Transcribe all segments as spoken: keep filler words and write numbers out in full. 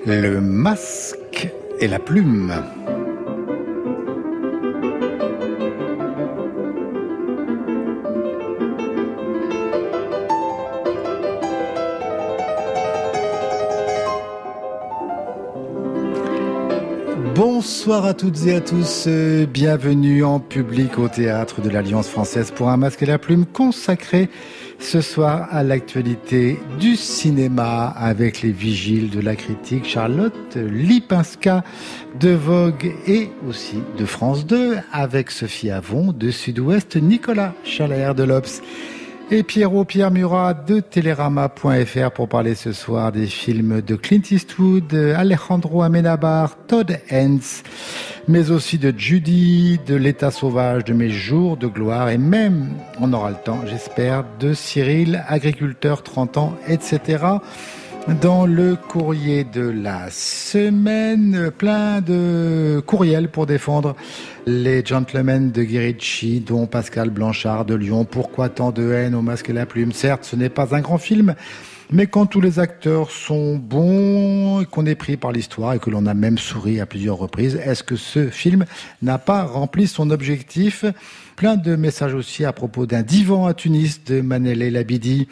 Le masque et la plume. Bonsoir à toutes et à tous, bienvenue en public au théâtre de l'Alliance française pour un masque et la plume consacré ce soir à l'actualité du cinéma avec les vigiles de la critique Charlotte Lipinska de Vogue et aussi de France deux avec Sophie Avon de Sud-Ouest, Nicolas Chalère de l'Obs et Pierrot Pierre Murat de Télérama point F R pour parler ce soir des films de Clint Eastwood, Alejandro Amenábar, Todd Haynes, mais aussi de Judy, de L'état sauvage de mes jours de gloire et même, on aura le temps, j'espère, de Cyril, agriculteur, trente ans, et cetera. Dans le courrier de la semaine, plein de courriels pour défendre les Gentlemen de Guy Ritchie, dont Pascal Blanchard de Lyon. Pourquoi tant de haine au masque et la plume? Certes, ce n'est pas un grand film, mais quand tous les acteurs sont bons, et qu'on est pris par l'histoire et que l'on a même souri à plusieurs reprises, est-ce que ce film n'a pas rempli son objectif? Plein de messages aussi à propos d'un divan à Tunis de Manel Labidi,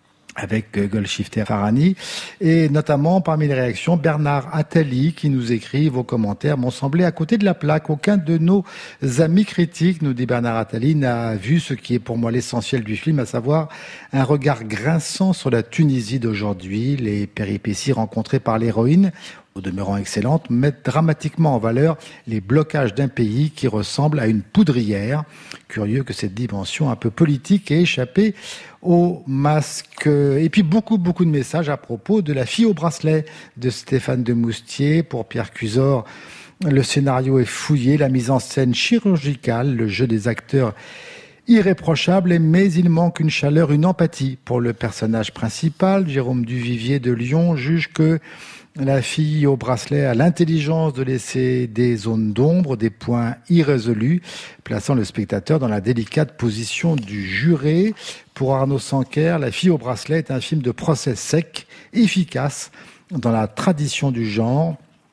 avec Golshifteh Farhani, et notamment parmi les réactions, Bernard Attali qui nous écrit: vos commentaires m'ont semblé à côté de la plaque. Aucun de nos amis critiques, nous dit Bernard Attali, n'a vu ce qui est pour moi l'essentiel du film, à savoir un regard grinçant sur la Tunisie d'aujourd'hui. Les péripéties rencontrées par l'héroïne, au demeurant excellente, mettent dramatiquement en valeur les blocages d'un pays qui ressemble à une poudrière. Curieux que cette dimension un peu politique ait échappé au masque. Et puis beaucoup, beaucoup de messages à propos de La fille au bracelet de Stéphane Demoustier. Pour Pierre Cusor, le scénario est fouillé, la mise en scène chirurgicale, le jeu des acteurs irréprochable, mais il manque une chaleur, une empathie pour le personnage principal. Jérôme Duvivier de Lyon juge que La fille au bracelet a l'intelligence de laisser des zones d'ombre, des points irrésolus, plaçant le spectateur dans la délicate position du juré. Pour Arnaud Sanquer, La fille au bracelet est un film de procès sec, efficace dans la tradition du genre,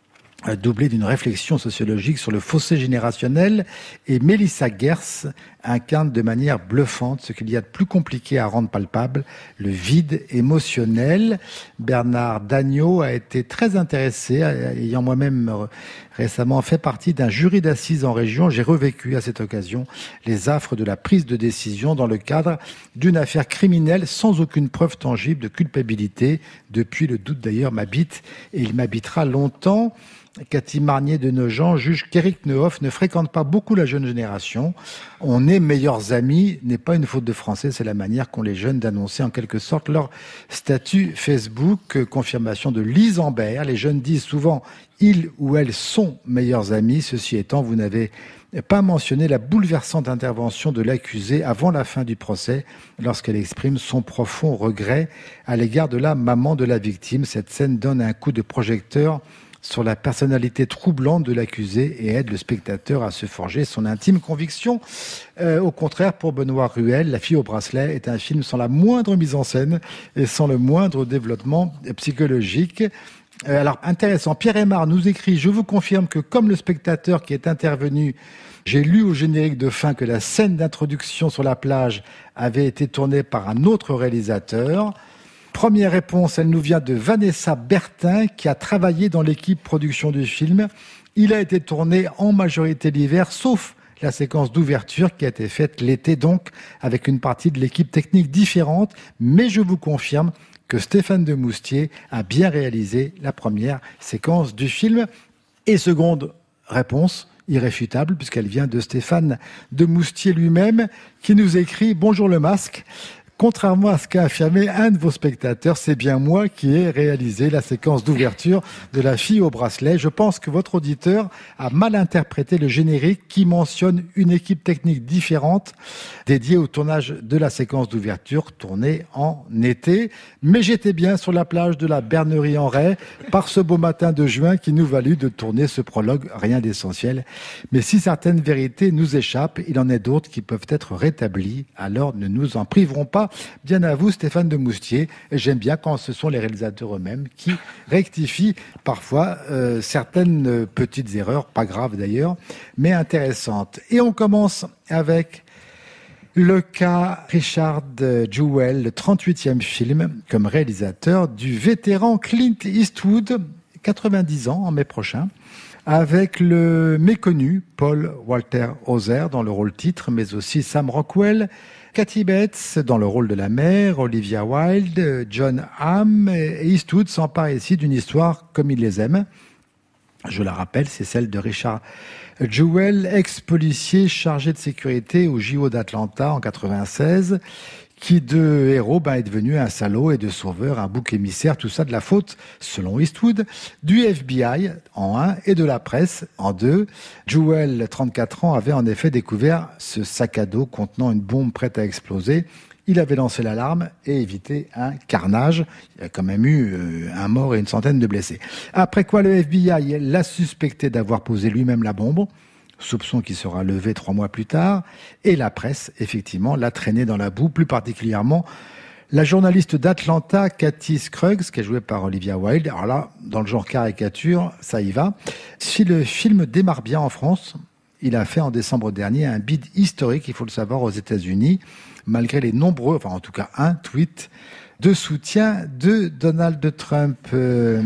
doublé d'une réflexion sociologique sur le fossé générationnel, et Mélissa Gers incarne de manière bluffante ce qu'il y a de plus compliqué à rendre palpable, le vide émotionnel. Bernard Dagneau a été très intéressé, ayant moi-même récemment fait partie d'un jury d'assises en région. J'ai revécu à cette occasion les affres de la prise de décision dans le cadre d'une affaire criminelle sans aucune preuve tangible de culpabilité. Depuis, le doute d'ailleurs m'habite et il m'habitera longtemps. Cathy Marnier de Nogent juge qu'Éric Neuhoff ne fréquente pas beaucoup la jeune génération. On est meilleurs amis n'est pas une faute de français, c'est la manière qu'ont les jeunes d'annoncer en quelque sorte leur statut Facebook. Confirmation de Lise Ambert. Les jeunes disent souvent ils ou elles sont meilleurs amis. Ceci étant, vous n'avez pas mentionné la bouleversante intervention de l'accusée avant la fin du procès, lorsqu'elle exprime son profond regret à l'égard de la maman de la victime. Cette scène donne un coup de projecteur sur la personnalité troublante de l'accusé et aide le spectateur à se forger son intime conviction. Euh, au contraire, pour Benoît Ruel, La fille au bracelet est un film sans la moindre mise en scène et sans le moindre développement psychologique. Euh, alors, intéressant, Pierre Aymar nous écrit: je vous confirme que comme le spectateur qui est intervenu, j'ai lu au générique de fin que la scène d'introduction sur la plage avait été tournée par un autre réalisateur. Première réponse, elle nous vient de Vanessa Bertin, qui a travaillé dans l'équipe production du film. Il a été tourné en majorité l'hiver, sauf la séquence d'ouverture qui a été faite l'été, donc avec une partie de l'équipe technique différente. Mais je vous confirme que Stéphane Demoustier a bien réalisé la première séquence du film. Et seconde réponse, irréfutable, puisqu'elle vient de Stéphane Demoustier lui-même, qui nous écrit: bonjour le masque. Contrairement à ce qu'a affirmé un de vos spectateurs, c'est bien moi qui ai réalisé la séquence d'ouverture de La fille au bracelet. Je pense que votre auditeur a mal interprété le générique qui mentionne une équipe technique différente dédiée au tournage de la séquence d'ouverture tournée en été. Mais j'étais bien sur la plage de la Bernerie-en-Ray par ce beau matin de juin qui nous valut de tourner ce prologue, rien d'essentiel. Mais si certaines vérités nous échappent, il en est d'autres qui peuvent être rétablies, alors ne nous en priverons pas. fois, bien à vous Stéphane de Moustier. Et j'aime bien quand ce sont les réalisateurs eux-mêmes qui rectifient parfois euh, certaines petites erreurs, pas graves d'ailleurs, mais intéressantes. Et on commence avec le cas Richard Jewell, le trente-huitième film comme réalisateur du vétéran Clint Eastwood, quatre-vingt-dix ans en mai prochain, avec le méconnu Paul Walter Hauser dans le rôle titre, mais aussi Sam Rockwell, Kathy Bates dans le rôle de la mère, Olivia Wilde, John Hamm, et Eastwood s'empare ici d'une histoire comme il les aime. Je la rappelle, c'est celle de Richard Jewell, ex-policier chargé de sécurité au J O d'Atlanta en quatre-vingt-seize, qui de héros bah, est devenu un salaud et de sauveur, un bouc émissaire, tout ça de la faute, selon Eastwood, du F B I en un et de la presse en deux. Jewell, trente-quatre ans, avait en effet découvert ce sac à dos contenant une bombe prête à exploser. Il avait lancé l'alarme et évité un carnage. Il y a quand même eu euh, un mort et une centaine de blessés. Après quoi, le F B I l'a suspecté d'avoir posé lui-même la bombe, soupçon qui sera levé trois mois plus tard. Et la presse, effectivement, l'a traîné dans la boue, plus particulièrement la journaliste d'Atlanta, Kathy Scruggs, qui est jouée par Olivia Wilde. Alors là, dans le genre caricature, ça y va. Si le film démarre bien en France, il a fait en décembre dernier un bid historique, il faut le savoir, aux États-Unis, malgré les nombreux, enfin en tout cas un tweet de soutien de Donald Trump. Euh,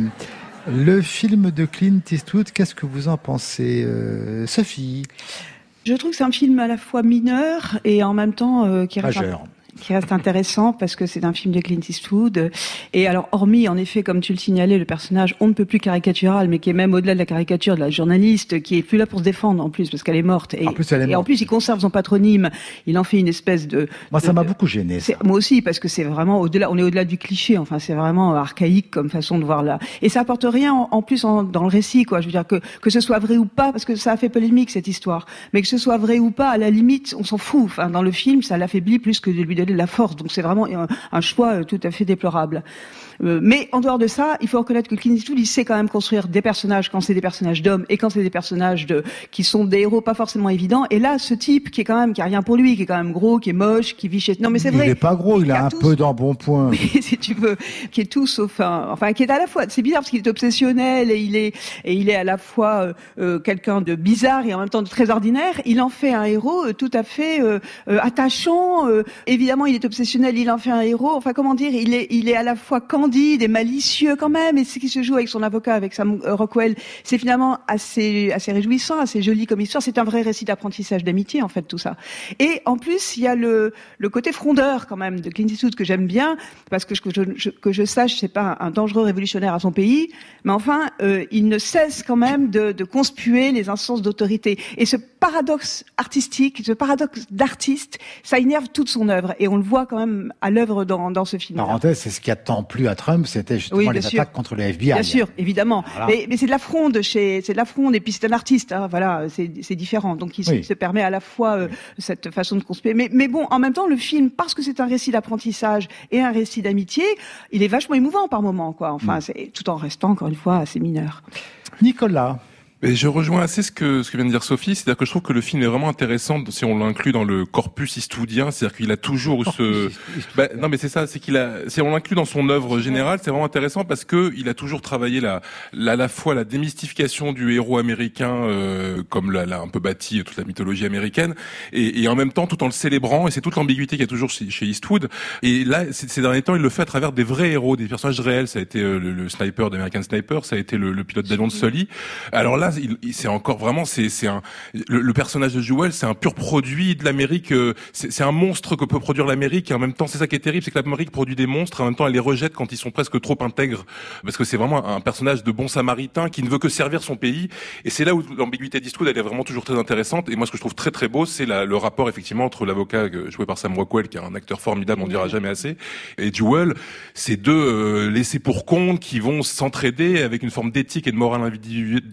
le film de Clint Eastwood, qu'est-ce que vous en pensez, euh, Sophie ? Je trouve que c'est un film à la fois mineur et en même temps euh, qui reste majeur. qui reste intéressant parce que c'est un film de Clint Eastwood. Et alors, hormis, en effet, comme tu le signalais, le personnage on ne peut plus caricatural, mais qui est même au-delà de la caricature de la journaliste, qui est plus là pour se défendre en plus, parce qu'elle est morte. Et en plus, elle est morte. Et en plus, il conserve son patronyme. Il en fait une espèce de... Moi, de, ça m'a beaucoup gêné, ça. Moi aussi, parce que c'est vraiment au-delà, on est au-delà du cliché. Enfin, c'est vraiment archaïque comme façon de voir là. Et ça apporte rien, en, en plus, en, dans le récit, quoi. Je veux dire que, que ce soit vrai ou pas, parce que ça a fait polémique, cette histoire. Mais que ce soit vrai ou pas, à la limite, on s'en fout. Enfin, dans le film, ça l'affaiblit plus que de lui donner de la force. Donc c'est vraiment un, un choix tout à fait déplorable. Euh, mais en dehors de ça, il faut reconnaître que Clint Eastwood, il sait quand même construire des personnages quand c'est des personnages d'hommes et quand c'est des personnages de qui sont des héros pas forcément évidents. Et là, ce type qui est quand même qui a rien pour lui, qui est quand même gros, qui est moche, qui vit chez non mais c'est vrai. Il est pas gros, il, il a, a un tous... peu d'embonpoint. Oui, si tu veux, qui est tout sauf un, enfin qui est à la fois. C'est bizarre parce qu'il est obsessionnel et il est et il est à la fois euh, quelqu'un de bizarre et en même temps de très ordinaire. Il en fait un héros euh, tout à fait euh, euh, attachant. Euh, évidemment, il est obsessionnel, il en fait un héros. Enfin, comment dire, il est il est à la fois candide et malicieux quand même, et ce qui se joue avec son avocat, avec Sam Rockwell, c'est finalement assez assez réjouissant, assez joli comme histoire. C'est un vrai récit d'apprentissage d'amitié en fait tout ça. Et en plus il y a le le côté frondeur quand même de Clint Eastwood que j'aime bien parce que que je, je que je sache c'est pas un dangereux révolutionnaire à son pays, mais enfin euh, il ne cesse quand même de de conspuer les instances d'autorité. Et ce paradoxe artistique, ce paradoxe d'artiste, ça énerve toute son œuvre et on le voit quand même à l'œuvre dans dans ce film. Parenthèse, c'est ce qui a tant plu à Trump, c'était justement oui, les sûr. attaques contre le F B I. Bien sûr, évidemment. Voilà. Mais, mais c'est de la fronde chez, c'est de la fronde et puis c'est un artiste, hein, voilà, c'est, c'est différent. Donc il oui. se, se permet à la fois euh, oui. cette façon de conspirer. Mais, mais bon, en même temps, le film, parce que c'est un récit d'apprentissage et un récit d'amitié, il est vachement émouvant par moments, quoi. Enfin, mm. c'est tout en restant encore une fois assez mineur. Nicolas. Et je rejoins assez ce que ce que vient de dire Sophie, c'est-à-dire que je trouve que le film est vraiment intéressant si on l'inclut dans le corpus eastwoodien, c'est-à-dire qu'il a toujours ce bah, non mais c'est ça, c'est qu'il a si on l'inclut dans son œuvre générale, c'est vraiment intéressant parce que il a toujours travaillé la la à la fois la démystification du héros américain euh, comme l'a, l'a un peu bâti toute la mythologie américaine et, et en même temps tout en le célébrant, et c'est toute l'ambiguïté qu'il y a toujours chez, chez Eastwood. Et là ces derniers temps, il le fait à travers des vrais héros, des personnages réels. Ça a été euh, le, le sniper d'American Sniper, ça a été le, le pilote d'avion de Sully. Alors là Il, il, c'est encore vraiment, c'est, c'est un, le, le personnage de Jewell, c'est un pur produit de l'Amérique. Euh, c'est, c'est un monstre que peut produire l'Amérique. Et en même temps, c'est ça qui est terrible, c'est que l'Amérique produit des monstres. Et en même temps, elle les rejette quand ils sont presque trop intègres, parce que c'est vraiment un personnage de bon samaritain qui ne veut que servir son pays. Et c'est là où l'ambiguïté d'Eastwood, elle est vraiment toujours très intéressante. Et moi, ce que je trouve très très beau, c'est la, le rapport effectivement entre l'avocat joué par Sam Rockwell, qui est un acteur formidable, on dira jamais assez, et Jewell. Ces deux euh, laissés pour compte qui vont s'entraider avec une forme d'éthique et de morale individuelle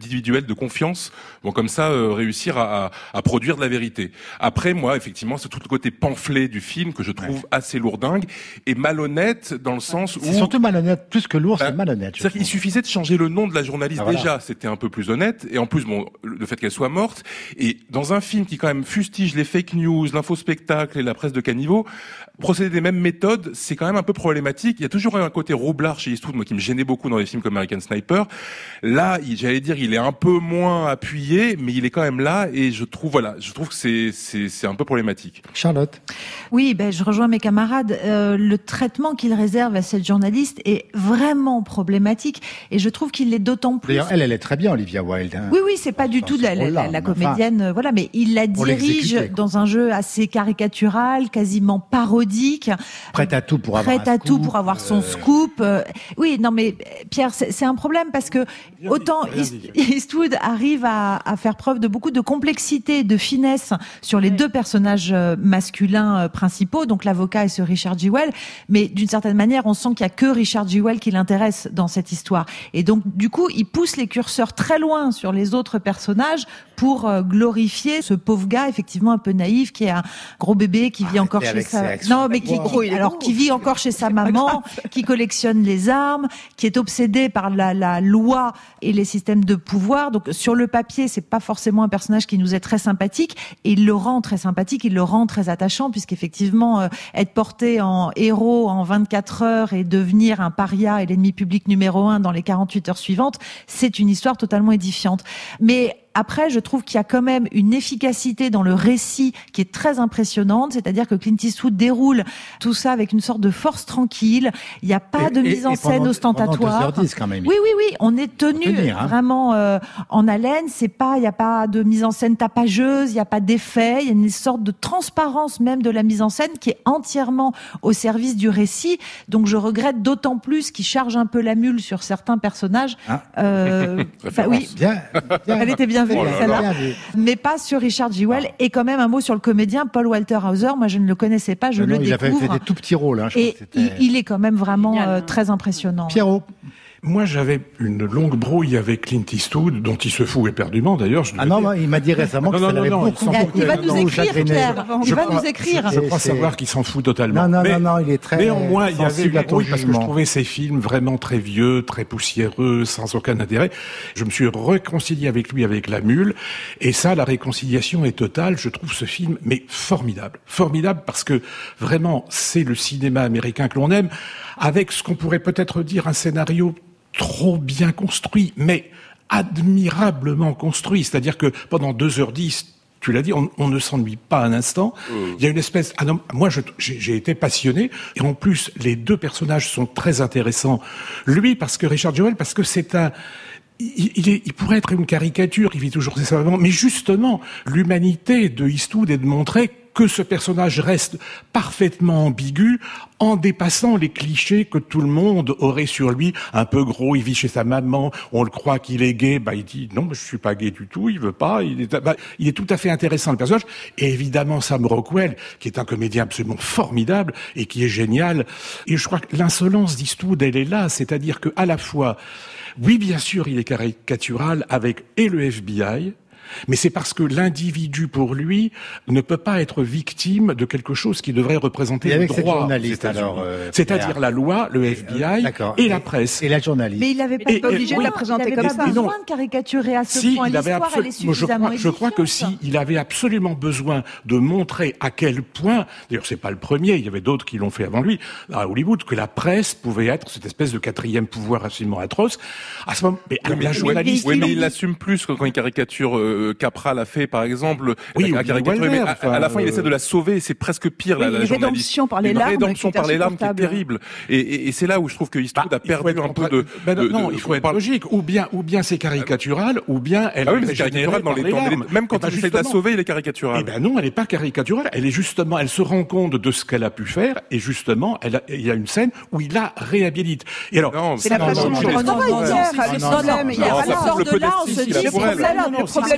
de confiance vont comme ça euh, réussir à, à, à produire de la vérité. Après, moi, effectivement, c'est tout le côté pamphlet du film que je trouve ouais. assez lourdingue et malhonnête dans le sens où... C'est surtout malhonnête, plus que lourd, bah, c'est malhonnête. C'est-à-dire qu'il suffisait de changer le nom de la journaliste. Ah, voilà. Déjà, c'était un peu plus honnête. Et en plus, bon, le fait qu'elle soit morte. Et dans un film qui quand même fustige les fake news, l'infospectacle et la presse de caniveau, procéder des mêmes méthodes, c'est quand même un peu problématique. Il y a toujours un côté roublard chez Eastwood, moi, qui me gênait beaucoup dans les films comme American Sniper. Là, j'allais dire, il est un peu moins appuyé, mais il est quand même là, et je trouve, voilà, je trouve que c'est, c'est, c'est un peu problématique. Charlotte. Oui, ben, je rejoins mes camarades. Euh, le traitement qu'il réserve à cette journaliste est vraiment problématique, et je trouve qu'il l'est d'autant plus. D'ailleurs, elle, elle est très bien, Olivia Wilde. Hein. Oui, oui, c'est pas du tout la, la, la, la comédienne, enfin, voilà, mais il la dirige dans un jeu assez caricatural, quasiment parodique. Prête à tout pour avoir Prête à tout pour avoir son euh... scoop. Oui, non mais Pierre, c'est, c'est un problème parce que bien autant dit, Eastwood arrive à, à faire preuve de beaucoup de complexité, de finesse sur les oui. deux personnages masculins principaux, donc l'avocat et ce Richard Jewell, mais d'une certaine manière, on sent qu'il y a que Richard Jewell qui l'intéresse dans cette histoire. Et donc, du coup, il pousse les curseurs très loin sur les autres personnages pour glorifier ce pauvre gars, effectivement un peu naïf, qui est un gros bébé, qui vit ah, encore chez sa... Non, mais qui, qui, alors, qui vit encore chez sa maman, qui collectionne les armes, qui est obsédé par la, la loi et les systèmes de pouvoir. Donc, sur le papier, c'est pas forcément un personnage qui nous est très sympathique, et il le rend très sympathique, il le rend très attachant, puisqu'effectivement, euh, être porté en héros en vingt-quatre heures et devenir un paria et l'ennemi public numéro un dans les quarante-huit heures suivantes, c'est une histoire totalement édifiante. Mais après, je trouve qu'il y a quand même une efficacité dans le récit qui est très impressionnante, c'est-à-dire que Clint Eastwood déroule tout ça avec une sorte de force tranquille. Il n'y a pas et, de mise et, en et scène pendant, ostentatoire. Pendant deux heures dix quand même. Oui, oui, oui, on est tenu tenir, hein. vraiment euh, en haleine. C'est pas, il n'y a pas de mise en scène tapageuse, il n'y a pas d'effet. Il y a une sorte de transparence même de la mise en scène qui est entièrement au service du récit. Donc, je regrette d'autant plus qu'il charge un peu la mule sur certains personnages. Ah. Euh, bah, oui, bien, bien. Elle était bien. Oh là là. Mais pas sur Richard Jewell. Ah. Et quand même un mot sur le comédien Paul Walter Hauser. Moi, je ne le connaissais pas, je non, le il découvre. Il avait fait des tout petits rôles. Hein, je et il, il est quand même vraiment euh, très impressionnant. Pierrot. Moi, j'avais une longue brouille avec Clint Eastwood, dont il se fout éperdument, d'ailleurs. Je ah non, non, il m'a dit récemment que ça l'avait beaucoup... Il va nous écrire, Pierre. Il va nous écrire. Je crois savoir qu'il s'en fout totalement. Non, non, mais, non, non, il est très néanmoins, il y avait une brouille parce que je trouvais ces films vraiment très vieux, très poussiéreux, sans aucun intérêt. Je me suis réconcilié avec lui, avec La Mule. Et ça, la réconciliation est totale. Je trouve ce film, mais formidable. Formidable parce que, vraiment, c'est le cinéma américain que l'on aime, avec ce qu'on pourrait peut-être dire un scénario trop bien construit, mais admirablement construit. C'est-à-dire que pendant deux heures dix, tu l'as dit, on, on ne s'ennuie pas un instant. Mmh. Il y a une espèce... Ah non, moi, je, j'ai, j'ai été passionné. Et en plus, les deux personnages sont très intéressants. Lui, parce que Richard Jewell, parce que c'est un... Il, il, est, il pourrait être une caricature, il vit toujours ses moments, mais justement, l'humanité de Eastwood est de montrer que ce personnage reste parfaitement ambigu en dépassant les clichés que tout le monde aurait sur lui. Un peu gros, il vit chez sa maman, on le croit qu'il est gay, bah il dit non, je suis pas gay du tout, il veut pas. Il est, bah, il est tout à fait intéressant le personnage. Et évidemment Sam Rockwell, qui est un comédien absolument formidable et qui est génial. Et je crois que l'insolence d'Eastwood, elle est là, c'est-à-dire que à la fois, oui bien sûr, il est caricatural avec et le F B I. Mais c'est parce que l'individu, pour lui, ne peut pas être victime de quelque chose qui devrait représenter le droit. Alors, euh, c'est-à-dire la loi, le F B I euh, et, et la presse. Et la journaliste. Mais il n'avait pas, et, pas obligé et, de oui, la présenter il comme pas ça. Il besoin de caricaturer à ce si, point. Il avait L'histoire, absolu... elle est suffisamment Moi, je, crois, je crois que si il avait absolument besoin de montrer à quel point, d'ailleurs c'est pas le premier, il y avait d'autres qui l'ont fait avant lui, à Hollywood, que la presse pouvait être cette espèce de quatrième pouvoir absolument atroce. À ce moment, mais, oui, mais la journaliste. Oui, mais il l'assume plus quand une caricature euh, Capra l'a fait, par exemple. Oui, la caricature, mais à, à la fin, euh... il essaie de la sauver, et c'est presque pire, oui, la, la une journaliste. Rédemption par les une larmes. rédemption par les larmes qui est terrible. Et, et, et c'est là où je trouve que Eastwood bah, a perdu un peu de, ben non, de, non, de, il faut être logique. Ou bien, ou bien c'est caricatural, ou bien elle ah oui, mais c'est caricatural dans les, dans les, même quand il essaie de la sauver, il est caricatural. Eh ben non, elle n'est pas caricaturale. Elle est justement, elle se rend compte de ce qu'elle a pu faire, et justement, elle a, il y a une scène où il la réhabilite. Et alors, non, c'est la façon dont on travaille. Le problème, on sort de là, on se dit, le problème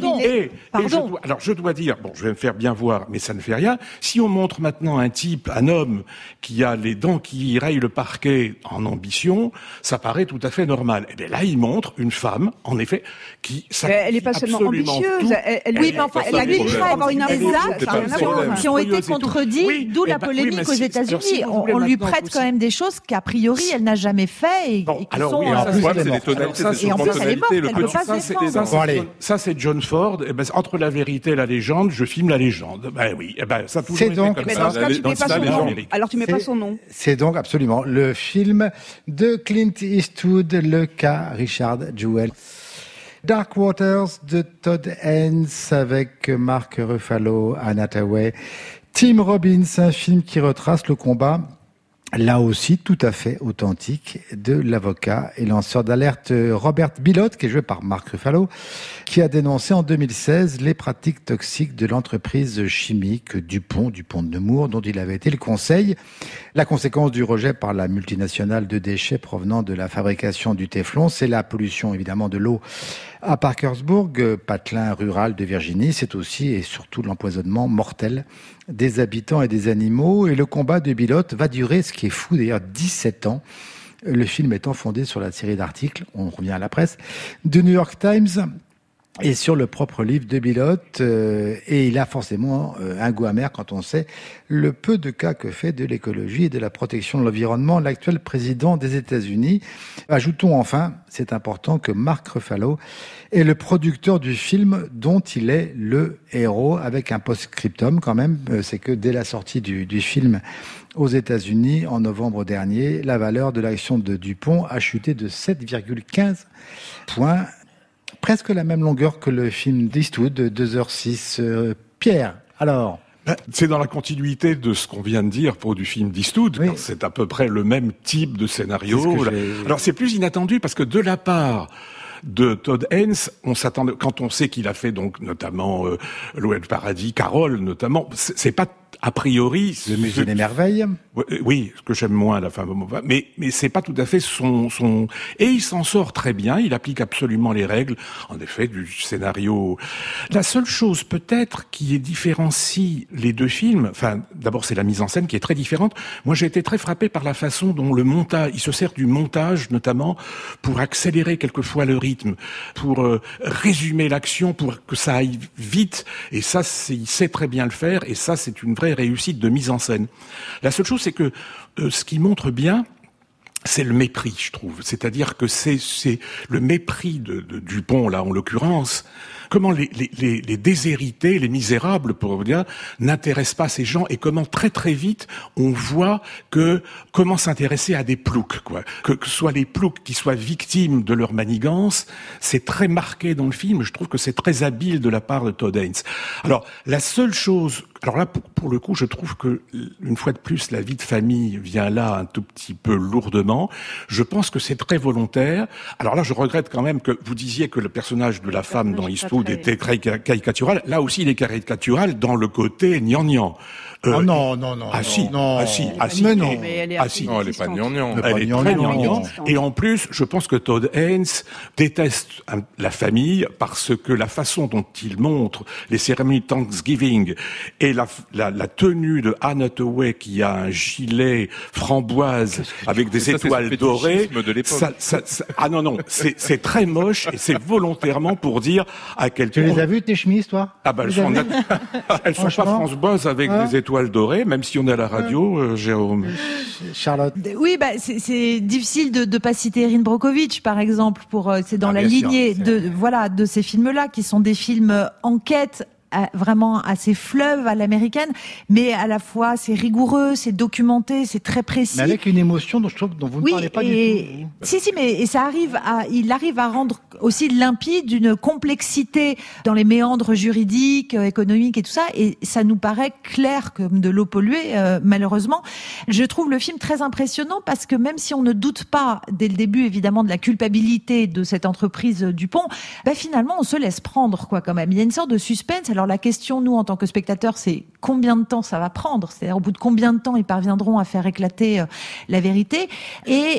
pardon. Et, pardon. et je dois, alors je dois dire, bon, je vais me faire bien voir, mais ça ne fait rien. Si on montre maintenant un type, un homme qui a les dents qui rayent le parquet en ambition, ça paraît tout à fait normal. Et bien là, il montre une femme, en effet, qui elle n'est pas seulement ambitieuse. Tout. Elle, elle, oui, mais enfin, elle a des avoir une actes qui ont été contredits, oui, d'où la ben, polémique oui, aux États-Unis. Si on, on lui prête aussi. Quand même des choses qu'a priori elle n'a jamais fait et, bon, et qui alors, sont. Oui, en plus, c'est les tonalités, et en plus, elle est morte. Elle peut pas ça, se défendre. Ça, bon, ça, c'est John Ford. Et ben, entre la vérité et la légende, je filme la légende. Ben oui, eh ben, ça a toujours été donc, comme mais ça. dans ce cas, tu mets pas son nom. Alors, tu mets pas son nom. C'est donc absolument le film de Clint Eastwood, le cas Richard Jewell. Dark Waters de Todd Haynes avec Mark Ruffalo, Anne Hathaway, Tim Robbins, un film qui retrace le combat, là aussi tout à fait authentique, de l'avocat et lanceur d'alerte Robert Bilott, qui est joué par Mark Ruffalo, qui a dénoncé en deux mille seize les pratiques toxiques de l'entreprise chimique DuPont, DuPont de Nemours, dont il avait été le conseil. La conséquence du rejet par la multinationale de déchets provenant de la fabrication du téflon, c'est la pollution évidemment de l'eau à Parkersburg, patelin rural de Virginie. C'est aussi et surtout l'empoisonnement mortel des habitants et des animaux. Et le combat de Bilott va durer, ce qui est fou d'ailleurs, dix-sept ans. Le film étant fondé sur la série d'articles, on revient à la presse, du New York Times et sur le propre livre de Bilott. Euh, et il a forcément euh, un goût amer quand on sait le peu de cas que fait de l'écologie et de la protection de l'environnement l'actuel président des États-Unis. Ajoutons enfin, c'est important, que Mark Ruffalo est le producteur du film dont il est le héros, avec un post-scriptum quand même. C'est que dès la sortie du, du film aux États-Unis en novembre dernier, la valeur de l'action de DuPont a chuté de sept virgule quinze points. Presque la même longueur que le film d'Eastwood, de deux heures six. Euh, Pierre, alors... C'est dans la continuité de ce qu'on vient de dire pour du film d'Eastwood. Oui. C'est à peu près le même type de scénario. C'est Alors c'est plus inattendu parce que de la part de Todd Haynes, on s'attendait, quand on sait qu'il a fait donc notamment euh, L'Ouest Paradis, Carole notamment, c'est, c'est pas a priori, le musée des merveilles. Oui, ce que j'aime moins la fin, mais mais c'est pas tout à fait son son. Et il s'en sort très bien. Il applique absolument les règles, en effet, du scénario. La seule chose peut-être qui différencie les deux films, enfin, d'abord c'est la mise en scène qui est très différente. Moi, j'ai été très frappé par la façon dont le montage, il se sert du montage notamment pour accélérer quelquefois le rythme, pour euh, résumer l'action, pour que ça aille vite. Et ça, c'est, il sait très bien le faire. Et ça, c'est une vraie réussite de mise en scène. La seule chose, c'est que euh, ce qui montre bien, c'est le mépris, je trouve. C'est-à-dire que c'est, c'est le mépris de, de Dupont, là, en l'occurrence. Comment les, les, les, les déshérités, les misérables, pour dire, n'intéressent pas ces gens, et comment très très vite on voit que comment s'intéresser à des ploucs, quoi. Que, que ce soit les ploucs qui soient victimes de leur manigance, c'est très marqué dans le film. Je trouve que c'est très habile de la part de Todd Haynes. Alors la seule chose, alors là pour, pour le coup, je trouve que une fois de plus la vie de famille vient là un tout petit peu lourdement. Je pense que c'est très volontaire. Alors là, je regrette quand même que vous disiez que le personnage de la femme dans Eastwood était caricatural. Là aussi, il est caricatural dans le côté gnangnan. Euh, oh non, non, non. Ah si, non, ah si, ah si. Mais non. Mais elle est ah si. Non, elle est pas gnangnan. Elle, elle est très gnangnan. Et en plus, je pense que Todd Haynes déteste la famille parce que la façon dont il montre les cérémonies de Thanksgiving et la, la, la tenue de Anne Hathaway qui a un gilet framboise avec des ça, étoiles dorées. De ça, ça, ça, ah non, non, c'est, c'est très moche et c'est volontairement pour dire à quel point... Tu les as vues, tes chemises, toi? Ah ben, elles sont, elles sont pas framboises avec hein? des étoiles dorées, même si on est à la radio, euh, Jérôme. Charlotte. Oui, bah, c'est, c'est difficile de, de pas citer Erin Brockovich, par exemple, pour, c'est dans ah, la lignée sûr, de, voilà, de ces films-là, qui sont des films enquête, vraiment assez fleuve à l'américaine, mais à la fois c'est rigoureux, c'est documenté, c'est très précis. Mais avec une émotion dont je trouve dont vous oui, ne parlez pas et... du tout. Si, si, mais et ça arrive à, il arrive à rendre aussi limpide une complexité dans les méandres juridiques, euh, économiques et tout ça, et ça nous paraît clair comme de l'eau polluée, euh, malheureusement. Je trouve le film très impressionnant parce que même si on ne doute pas dès le début, évidemment, de la culpabilité de cette entreprise Dupont, bah, finalement, on se laisse prendre, quoi, quand même. Il y a une sorte de suspense. Alors la question, nous, en tant que spectateurs, c'est combien de temps ça va prendre ? C'est-à-dire au bout de combien de temps ils parviendront à faire éclater euh, la vérité ? Et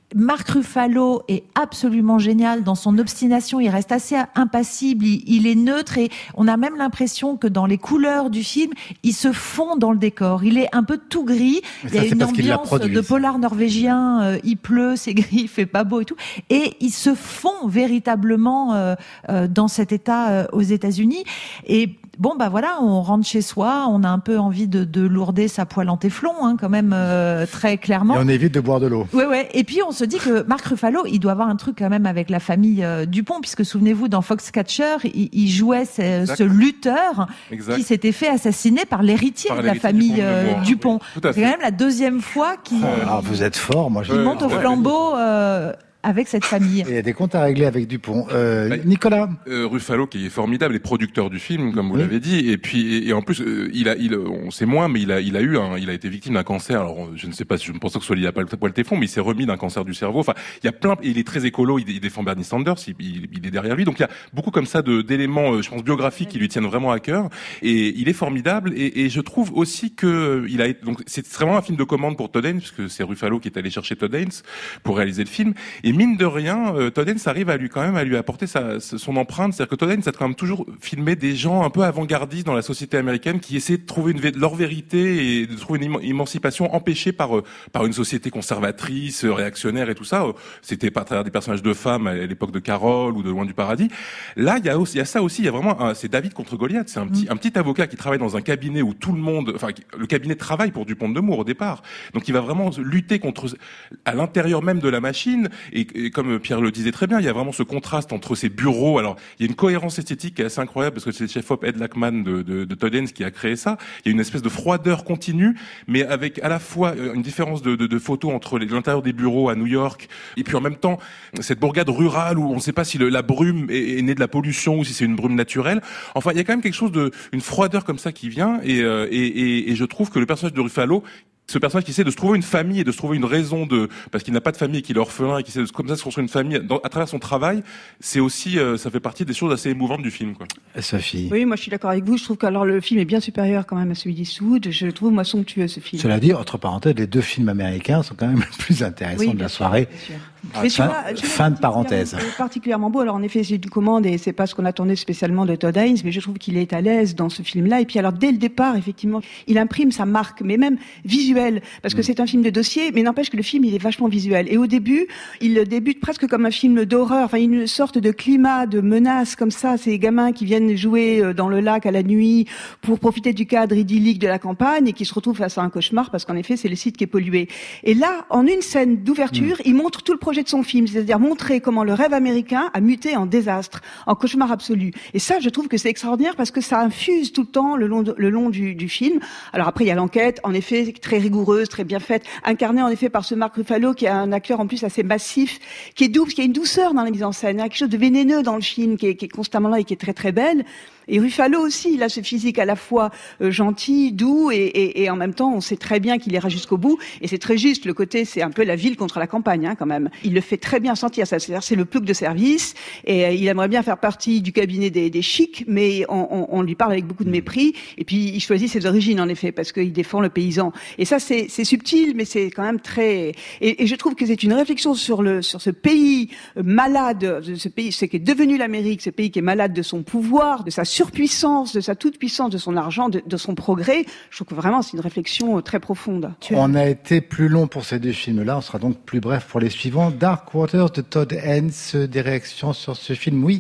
Mark Ruffalo est absolument génial dans son obstination, il reste assez impassible, il, il est neutre et on a même l'impression que dans les couleurs du film, il se fond dans le décor. Il est un peu tout gris, mais il y a ça, une ambiance produit, de ça. polar norvégien, euh, il pleut, c'est gris, il fait pas beau et tout. Et il se fond véritablement euh, euh, dans cet état euh, aux États-Unis. Et bon, bah voilà, on rentre chez soi, on a un peu envie de, de lourder sa poêle en téflon, hein, quand même, euh, très clairement. Et on évite de boire de l'eau. Ouais, ouais. Et puis, on se dit que Mark Ruffalo, il doit avoir un truc quand même avec la famille euh, Dupont, puisque souvenez-vous, dans Foxcatcher, il, il jouait ce, ce lutteur exact. Qui s'était fait assassiner par l'héritier par de la famille euh, Dupont. Oui, c'est quand même la deuxième fois qu'il ah, vous êtes fort, moi. Je il monte au flambeau. Euh, avec cette famille. Et il y a des comptes à régler avec Dupont. Euh, bah, Nicolas euh, Ruffalo, qui est formidable, est producteur du film, comme vous oui. l'avez dit, et puis et, et en plus, euh, il a, il, on sait moins, mais il a, il a eu, un, il a été victime d'un cancer. Alors, je ne sais pas si je ne pense pas que ce soit lié à pas le téflon, mais il s'est remis d'un cancer du cerveau. Enfin, il y a plein. Il est très écolo. Il, il défend Bernie Sanders. Il, il, il est derrière lui. Donc, il y a beaucoup comme ça de d'éléments, je pense, biographiques qui lui tiennent vraiment à cœur. Et il est formidable. Et, et je trouve aussi que il a. Donc, c'est vraiment un film de commande pour Todd Haynes, puisque c'est Ruffalo qui est allé chercher Todd Haynes pour réaliser le film. Et mine de rien, Todd Haynes arrive à lui quand même à lui apporter sa, son empreinte, c'est-à-dire que Todd Haynes a quand même toujours filmé des gens un peu avant-gardistes dans la société américaine qui essaient de trouver une, leur vérité et de trouver une émancipation empêchée par par une société conservatrice, réactionnaire et tout ça. C'était pas à travers des personnages de femmes à l'époque de Carole ou de Loin du paradis. Là, il y a aussi, il y a ça aussi. Il y a vraiment, un, c'est David contre Goliath. C'est un petit, un petit avocat qui travaille dans un cabinet où tout le monde, enfin, le cabinet travaille pour Dupont de Nemours au départ. Donc, il va vraiment lutter contre, à l'intérieur même de la machine. Et, et comme Pierre le disait très bien, il y a vraiment ce contraste entre ces bureaux. Alors, il y a une cohérence esthétique qui est assez incroyable parce que c'est le chef-op Ed Lachman de, de, de Todd Haynes qui a créé ça. Il y a une espèce de froideur continue, mais avec à la fois une différence de, de, de photos entre les, l'intérieur des bureaux à New York et puis en même temps cette bourgade rurale où on ne sait pas si le, la brume est, est née de la pollution ou si c'est une brume naturelle. Enfin, il y a quand même quelque chose de, une froideur comme ça qui vient et, euh, et, et, et je trouve que le personnage de Ruffalo, ce personnage qui essaie de se trouver une famille et de se trouver une raison de, parce qu'il n'a pas de famille et qu'il est orphelin et qui essaie de comme ça se construire une famille dans, à travers son travail, c'est aussi, euh, ça fait partie des choses assez émouvantes du film, quoi. Sophie. Oui, moi je suis d'accord avec vous. Je trouve que alors le film est bien supérieur quand même à celui d'Eastwood. Je le trouve moi somptueux ce film. Cela dit, entre parenthèses, les deux films américains sont quand même les plus intéressants oui, de la sûr, soirée. Ah, mais fin, celui-là, fin de parenthèse. Particulièrement beau. Alors en effet, c'est une commande et c'est pas ce qu'on attendait spécialement de Todd Haynes, mais je trouve qu'il est à l'aise dans ce film-là. Et puis alors dès le départ, effectivement, il imprime sa marque, mais même visuelle, parce que mm. c'est un film de dossier, mais n'empêche que le film il est vachement visuel. Et au début, il débute presque comme un film d'horreur, enfin une sorte de climat de menace comme ça. Ces gamins qui viennent jouer dans le lac à la nuit pour profiter du cadre idyllique de la campagne et qui se retrouvent face à un cauchemar parce qu'en effet c'est le site qui est pollué. Et là, en une scène d'ouverture, mm. il montre tout le projet de son film, c'est-à-dire montrer comment le rêve américain a muté en désastre, en cauchemar absolu. Et ça, je trouve que c'est extraordinaire parce que ça infuse tout le temps le long, de, le long du, du film. Alors après, il y a l'enquête, en effet, très rigoureuse, très bien faite, incarnée en effet par ce Mark Ruffalo qui est un acteur en plus assez massif, qui est doux, parce qu'il y a une douceur dans la mise en scène, il y a quelque chose de vénéneux dans le film qui est, qui est constamment là et qui est très très belle. Et Ruffalo aussi, il a ce physique à la fois euh, gentil, doux, et, et, et en même temps, on sait très bien qu'il ira jusqu'au bout. Et c'est très juste, le côté, c'est un peu la ville contre la campagne, hein, quand même. Il le fait très bien sentir, ça. C'est-à-dire, c'est le plouc de service, et euh, il aimerait bien faire partie du cabinet des, des chics, mais on, on, on lui parle avec beaucoup de mépris. Et puis, il choisit ses origines, en effet, parce qu'il défend le paysan. Et ça, c'est, c'est subtil, mais c'est quand même très. Et, et je trouve que c'est une réflexion sur le sur ce pays malade, ce pays, ce qui est devenu l'Amérique, ce pays qui est malade de son pouvoir, de sa surpuissance, de sa toute-puissance, de son argent, de, de son progrès. Je trouve que vraiment c'est une réflexion très profonde. On a été plus long pour ces deux films-là, on sera donc plus bref pour les suivants. Dark Waters de Todd Haynes, des réactions sur ce film? Oui.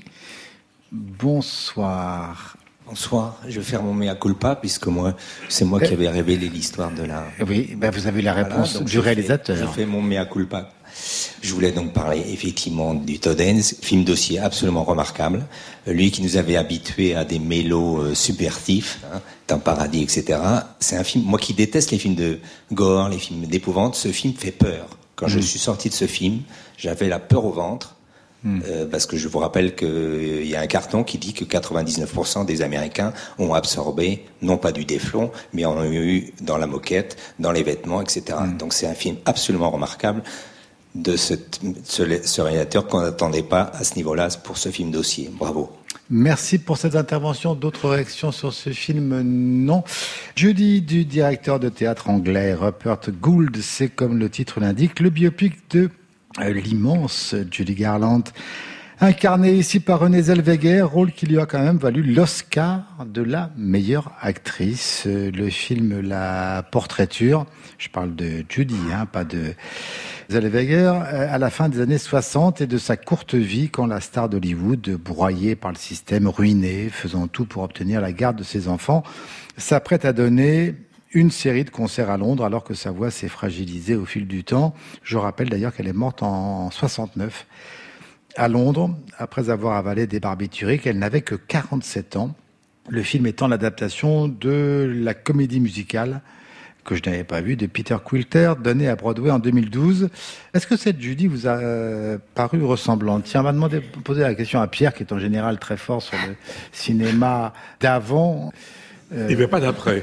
Bonsoir. Bonsoir, je vais faire mon mea culpa puisque moi, c'est moi qui avais révélé l'histoire de la... Oui, ben vous avez la réponse voilà, du réalisateur. Fais, je fais mon mea culpa. Je voulais donc parler effectivement du Todd Haynes, film dossier absolument remarquable. Lui qui nous avait habitués à des mélos euh, subversifs, hein, Dans Paradis, et cetera. C'est un film, moi qui déteste les films de gore, les films d'épouvante, ce film fait peur. Quand mmh. je suis sorti de ce film, j'avais la peur au ventre. Euh, parce que je vous rappelle qu'il euh, y a un carton qui dit que quatre-vingt-dix-neuf pour cent des Américains ont absorbé, non pas du déflon, mais en ont eu dans la moquette, dans les vêtements, et cetera. Mm. Donc c'est un film absolument remarquable de ce, ce, ce réalisateur qu'on n'attendait pas à ce niveau-là pour ce film dossier. Bravo. Merci pour cette intervention. D'autres réactions sur ce film? Non. Jeudi, du directeur de théâtre anglais Rupert Gould, c'est comme le titre l'indique, le biopic de euh, l'immense Judy Garland, incarnée ici par Renée Zellweger, rôle qui lui a quand même valu l'Oscar de la meilleure actrice. Le film La Portraiture, je parle de Judy, hein, pas de Zellweger, à la fin des années soixante et de sa courte vie quand la star d'Hollywood, broyée par le système, ruinée, faisant tout pour obtenir la garde de ses enfants, s'apprête à donner une série de concerts à Londres alors que sa voix s'est fragilisée au fil du temps. Je rappelle d'ailleurs qu'elle est morte en soixante-neuf. À Londres, après avoir avalé des barbituriques, elle n'avait que quarante-sept ans. Le film étant l'adaptation de la comédie musicale que je n'avais pas vue de Peter Quilter, donnée à Broadway en deux mille douze. Est-ce que cette Judy vous a euh, paru ressemblante? Tiens, on va demander, poser la question à Pierre, qui est en général très fort sur le cinéma d'avant. Euh... Il n'y avait pas d'après.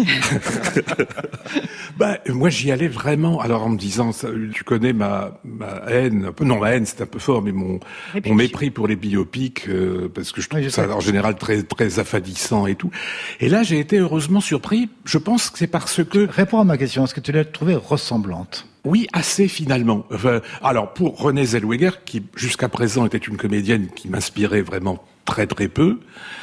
bah, moi, j'y allais vraiment, alors en me disant, ça, tu connais ma, ma haine, un peu, non, ma haine, c'est un peu fort, mais mon, mon mépris pour les biopics, euh, parce que je trouve oui, je ça, sais. en général, très, très affadissant et tout. Et là, j'ai été heureusement surpris. Je pense que c'est parce que... Réponds à ma question. Est-ce que tu l'as trouvée ressemblante? Oui, assez finalement. Enfin, alors, pour Renée Zellweger, qui jusqu'à présent était une comédienne qui m'inspirait vraiment très très peu,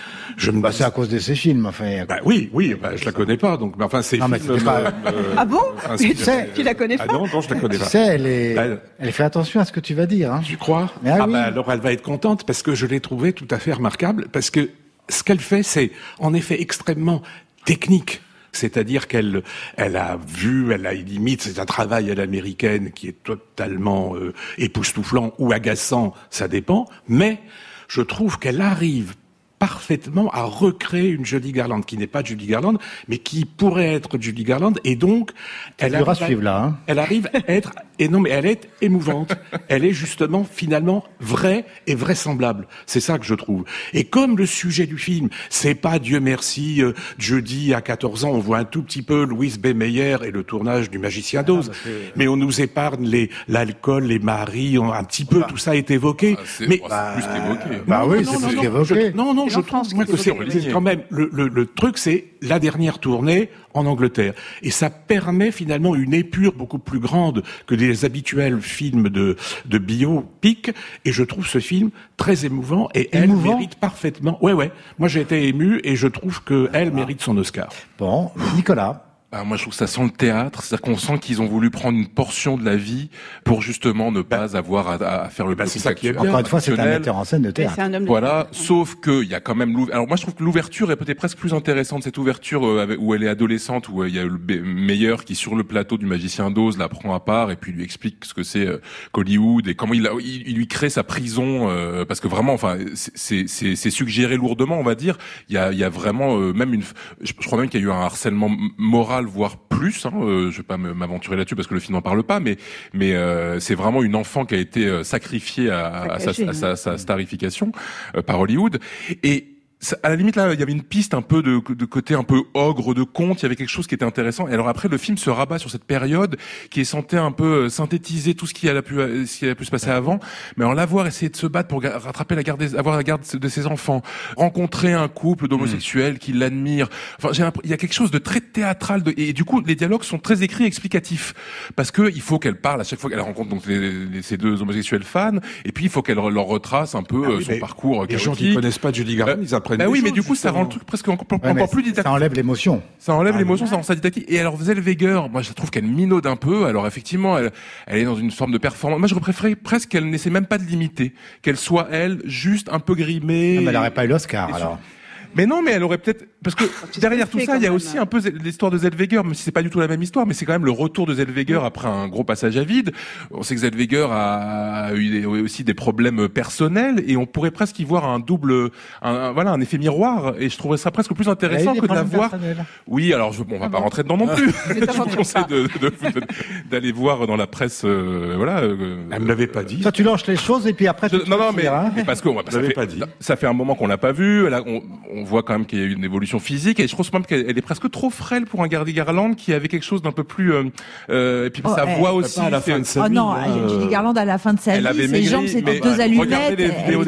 Je me... bah, c'est à cause de ses films, enfin. Bah, oui, oui, bah, je la connais pas, donc, mais enfin, ces non, films. Mais pas... euh, ah bon? Tu sais, tu la connais pas? Ah non, non, je la connais pas. Tu sais, elle est, elle... elle fait attention à ce que tu vas dire, hein. Tu crois? Ah, ah oui. bah, alors elle va être contente parce que je l'ai trouvée tout à fait remarquable, parce que ce qu'elle fait, c'est, en effet, extrêmement technique. C'est-à-dire qu'elle, elle a vu, elle a limite, c'est un travail à l'américaine qui est totalement euh, époustouflant ou agaçant, ça dépend, mais je trouve qu'elle arrive parfaitement à recréer une Judy Garland qui n'est pas Judy Garland, mais qui pourrait être Judy Garland, et donc elle arrive, à, suivre là, hein. elle arrive à être, et non mais elle est émouvante, elle est justement finalement vraie et vraisemblable, c'est ça que je trouve. Et comme le sujet du film, c'est pas Dieu merci, euh, Judy à quatorze ans, on voit un tout petit peu Louise B. Mayer et le tournage du Magicien d'Oz, ah, mais on nous épargne les l'alcool, les maris, on, un petit peu bah, tout ça est évoqué. Ah, c'est, mais bah, c'est plus qu'évoqué. Bah non, oui, non, c'est non, plus qu'évoqué. Non, non, je trouve moi, que c'est, c'est quand même le, le, le truc, c'est la dernière tournée en Angleterre, et ça permet finalement une épure beaucoup plus grande que les habituels films de de biopic. Et je trouve ce film très émouvant, et elle émouvant. mérite parfaitement. Ouais, ouais. Moi, j'ai été ému, et je trouve que elle mérite son Oscar. Bon, Nicolas. Ah, moi, je trouve que ça sent le théâtre. C'est-à-dire qu'on sent qu'ils ont voulu prendre une portion de la vie pour justement ne pas bah, avoir à, à faire le bah, biopic. C'est ça qui est bien. Encore une fois, c'est un metteur en scène de théâtre. Un homme de voilà. théâtre. Sauf que il y a quand même l'ouverture. Alors moi, je trouve que l'ouverture est peut-être presque plus intéressante. Cette ouverture euh, où elle est adolescente, où il y a le meilleur qui sur le plateau du Magicien d'Oz la prend à part et puis lui explique ce que c'est euh, qu'Hollywood et comment il, a, il, il lui crée sa prison. Euh, parce que vraiment, enfin, c'est, c'est, c'est suggéré lourdement, on va dire. Il y a, il y a vraiment euh, même une. Je, je crois même qu'il y a eu un harcèlement moral, voire plus. Hein, euh, je vais pas m'aventurer là-dessus parce que le film n'en parle pas, mais mais euh, c'est vraiment une enfant qui a été euh, sacrifiée à, à, à, sa, à sa, sa starification euh, par Hollywood. Et à la limite là, il y avait une piste un peu de, de côté un peu ogre de conte. Il y avait quelque chose qui était intéressant. Et alors après, le film se rabat sur cette période qui est censée un peu synthétiser tout ce qui a pu, ce qui a pu se passer avant. Mais en l'avoir essayé de se battre pour rattraper la garde, des, avoir la garde de ses enfants, rencontrer un couple d'homosexuels mmh. qui l'admirent. Enfin, j'ai il y a quelque chose de très théâtral. De, et du coup, les dialogues sont très écrits, et explicatifs, parce que il faut qu'elle parle à chaque fois qu'elle rencontre donc les, les, ces deux homosexuels fans. Et puis il faut qu'elle leur retrace un peu ah oui, son parcours. Les gens qui connaissent pas Judy Garland, ils apprennent. Bah oui, mais choses, du coup, justement. ça rend le truc presque encore, ouais, encore plus didactique. Ça enlève l'émotion. Ça enlève ah, l'émotion, ouais. ça rend ça didactique. Et alors, Zellweger, moi, je trouve qu'elle minaude un peu. Alors, effectivement, elle, elle est dans une forme de performance. Moi, j'aurais préféré presque qu'elle n'essaie même pas de l'imiter. Qu'elle soit, elle, juste un peu grimée. Non, mais elle n'aurait pas eu l'Oscar, alors. Mais non, mais elle aurait peut-être, parce que derrière tout ça, il y a aussi un peu l'histoire de Zellweger, même si c'est pas du tout la même histoire, mais c'est quand même le retour de Zellweger après un gros passage à vide. On sait que Zellweger a eu des, aussi des problèmes personnels, et on pourrait presque y voir un double, un, un, voilà, un effet miroir, et je trouverais ça presque plus intéressant que de la voir. Oui, alors je, bon, on va ah pas bon. rentrer dedans non plus. Je vous conseille de, de, de, d'aller voir dans la presse, euh, voilà. Euh, elle me l'avait pas dit. Ça, tu lances les choses, et puis après, je, tu non, non, mais, mais parce que, ouais, ça, fait, pas dit. ça fait un moment qu'on l'a pas vu. Là, on, on voit quand même qu'il y a eu une évolution physique et je trouve même qu'elle est presque trop frêle pour un Judy Garland qui avait quelque chose d'un peu plus euh, euh, et puis oh, sa elle, voix aussi. À la fin de sa oh vie, non, euh... Judy Garland à la fin de sa elle vie, ses jambes c'était deux allumettes.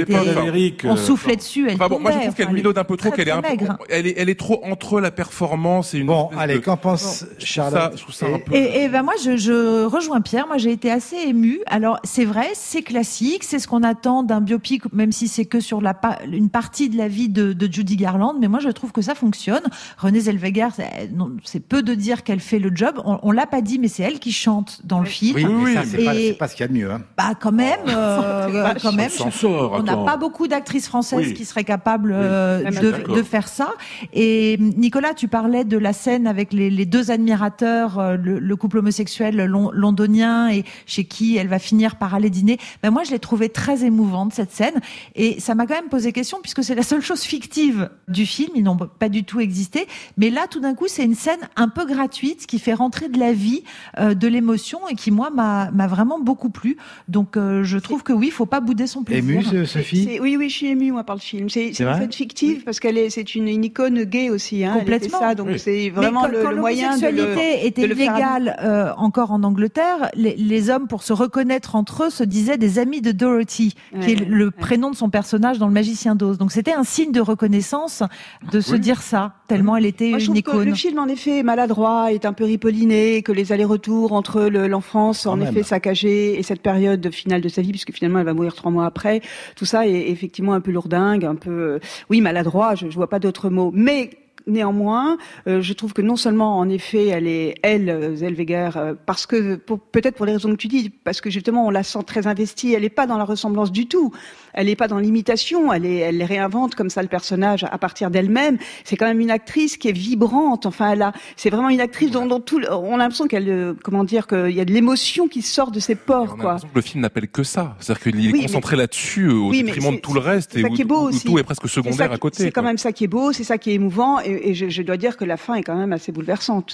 On soufflait dessus, elle enfin, bon, tombait. Moi je trouve qu'elle minaude un peu trop, qu'elle est un peu, elle est, elle est trop entre la performance et une. Bon, allez, qu'en pense Charlotte? Je trouve ça un peu. Et, et ben moi je, je rejoins Pierre. Moi j'ai été assez émue. Alors c'est vrai, c'est classique, c'est ce qu'on attend d'un biopic, même si c'est que sur la une partie de la vie de, de Judy Garland. Mais moi je trouve que ça fonctionne. Renée Zellweger, c'est, non, c'est peu de dire qu'elle fait le job. On, on l'a pas dit, mais c'est elle qui chante dans le film. Oui, oui, ça, c'est, et, pas, c'est pas ce qu'il y a de mieux. Hein. Bah quand même, euh, quand même. Sort, on n'a pas beaucoup d'actrices françaises oui. qui seraient capables euh, oui. de, de faire ça. Et Nicolas, tu parlais de la scène avec les, les deux admirateurs, le, le couple homosexuel long, londonien, et chez qui elle va finir par aller dîner. Ben moi, je l'ai trouvée très émouvante cette scène, et ça m'a quand même posé question puisque c'est la seule chose fictive du film. Ils n'ont pas du tout existé, mais là, tout d'un coup, c'est une scène un peu gratuite qui fait rentrer de la vie, euh, de l'émotion, et qui moi m'a, m'a vraiment beaucoup plu. Donc, euh, je trouve que oui, il faut pas bouder son plaisir. Émue, Sophie? C'est, oui, oui, je suis émue moi par le film. C'est, c'est, c'est une scène fictive oui. parce qu'elle est, c'est une, une icône gay aussi. Hein. Complètement. Elle ça, donc oui. c'est vraiment quand, le, quand le moyen de l'homosexualité était illégale euh, encore en Angleterre, les, les hommes, pour se reconnaître entre eux, se disaient des amis de Dorothy, ouais, qui est le ouais. prénom de son personnage dans Le Magicien d'Oz. Donc c'était un signe de reconnaissance de se oui. dire ça, tellement elle était moi, une icône. Le film, en effet, est maladroit, est un peu ripolliné, que les allers-retours entre le, l'enfance, en effet, saccagée, et cette période finale de sa vie, puisque finalement elle va mourir trois mois après, tout ça est effectivement un peu lourdingue, un peu, oui, maladroit, je, je vois pas d'autres mots. Mais néanmoins, euh, je trouve que non seulement, en effet, elle est, elle, Zellweger, euh, parce que, pour, peut-être pour les raisons que tu dis, parce que justement, on la sent très investie, elle n'est pas dans la ressemblance du tout, elle n'est pas dans l'imitation, elle est, elle les réinvente comme ça le personnage à partir d'elle-même. C'est quand même une actrice qui est vibrante, enfin, elle a, c'est vraiment une actrice dont, dont tout, on a l'impression qu'elle, euh, comment dire, qu'il y a de l'émotion qui sort de ses pores, on a quoi. l'impression que le film n'appelle que ça. C'est-à-dire qu'il est oui, concentré mais... là-dessus, au oui, détriment de tout le reste, et où, où, où tout est presque secondaire qui, à côté. C'est quoi. quand même ça qui est beau, c'est ça qui est émouvant, et, et je, je dois dire que la fin est quand même assez bouleversante.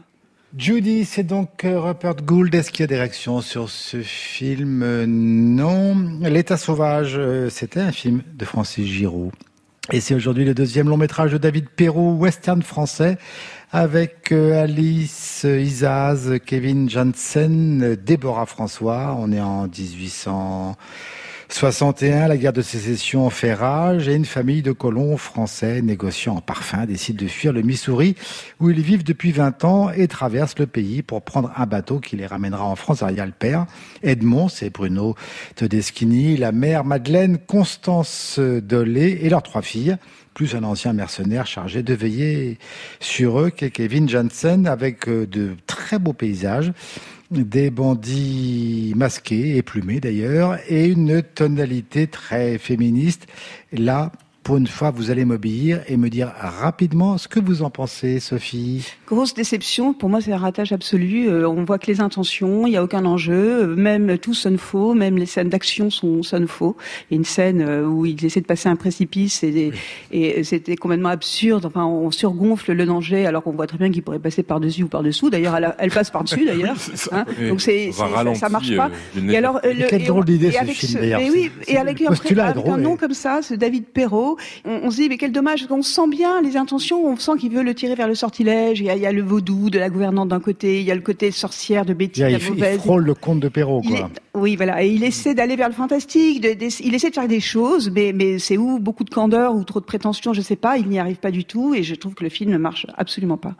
Judy, c'est donc Rupert Gould. Est-ce qu'il y a des réactions sur ce film? Non. L'État sauvage, c'était un film de Francis Giroud. Et c'est aujourd'hui le deuxième long métrage de David Perrault, western français, avec Alice Isaz, Kevin Janssen, Déborah François. On est en dix-huit cent soixante et un, la guerre de sécession fait rage et une famille de colons français négociant en parfum décide de fuir le Missouri où ils vivent depuis vingt ans et traversent le pays pour prendre un bateau qui les ramènera en France. Alors, il y a le père, Edmond, c'est Bruno Todeschini, la mère Madeleine, Constance Dolé et leurs trois filles, plus un ancien mercenaire chargé de veiller sur eux, qui est Kevin Janssen, avec de très beaux paysages, des bandits masqués et plumés d'ailleurs, et une tonalité très féministe. Là, pour une fois, vous allez m'obéir et me dire rapidement ce que vous en pensez, Sophie. Grosse déception. Pour moi, c'est un ratage absolu. Euh, on voit que les intentions, il n'y a aucun enjeu. Même tout sonne faux. Même les scènes d'action sont, sonnent faux. Il y a une scène où ils essaient de passer un précipice et, oui. et c'était complètement absurde. Enfin, on surgonfle le danger alors qu'on voit très bien qu'il pourrait passer par-dessus ou par-dessous. D'ailleurs, elle, elle passe par-dessus, d'ailleurs. Oui, c'est hein oui. Donc, c'est, c'est, ça, ça marche pas. Euh, et alors, le, quelle et drôle d'idée, ce film, ce, d'ailleurs. Et oui, et avec, un, avec un nom comme ça, ce David Perrault, On, on se dit, mais quel dommage, parce qu'on sent bien les intentions, on sent qu'il veut le tirer vers le sortilège. Il y a, il y a le vaudou de la gouvernante d'un côté, il y a le côté sorcière de Betty, il, la il, mauvaise. Il frôle le conte de Perrault, quoi. Est, oui, voilà. Et il essaie d'aller vers le fantastique, de, de, il essaie de faire des choses, mais, mais c'est où beaucoup de candeur ou trop de prétention, je sais pas, il n'y arrive pas du tout, et je trouve que le film ne marche absolument pas.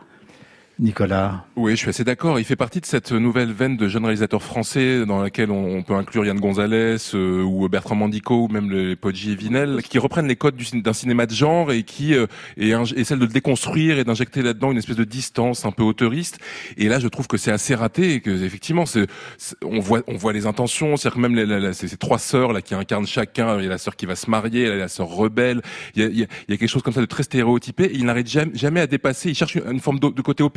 Nicolas. Oui, je suis assez d'accord. Il fait partie de cette nouvelle veine de jeunes réalisateurs français dans laquelle on, on peut inclure Yann Gonzalez euh, ou Bertrand Mandico ou même les Poggi et Vinel, qui reprennent les codes du, d'un cinéma de genre et qui euh, et, et celle de le déconstruire et d'injecter là-dedans une espèce de distance un peu auteuriste. Et là, je trouve que c'est assez raté et que effectivement, c'est, c'est, on voit on voit les intentions. C'est-à-dire que même les, les, ces, ces trois sœurs là qui incarnent chacun. Il y a la sœur qui va se marier, il y a la sœur rebelle. Il y a, il y a, il y a quelque chose comme ça de très stéréotypé. Et il n'arrête jamais, jamais à dépasser. Il cherche une, une forme de, de côté opéra.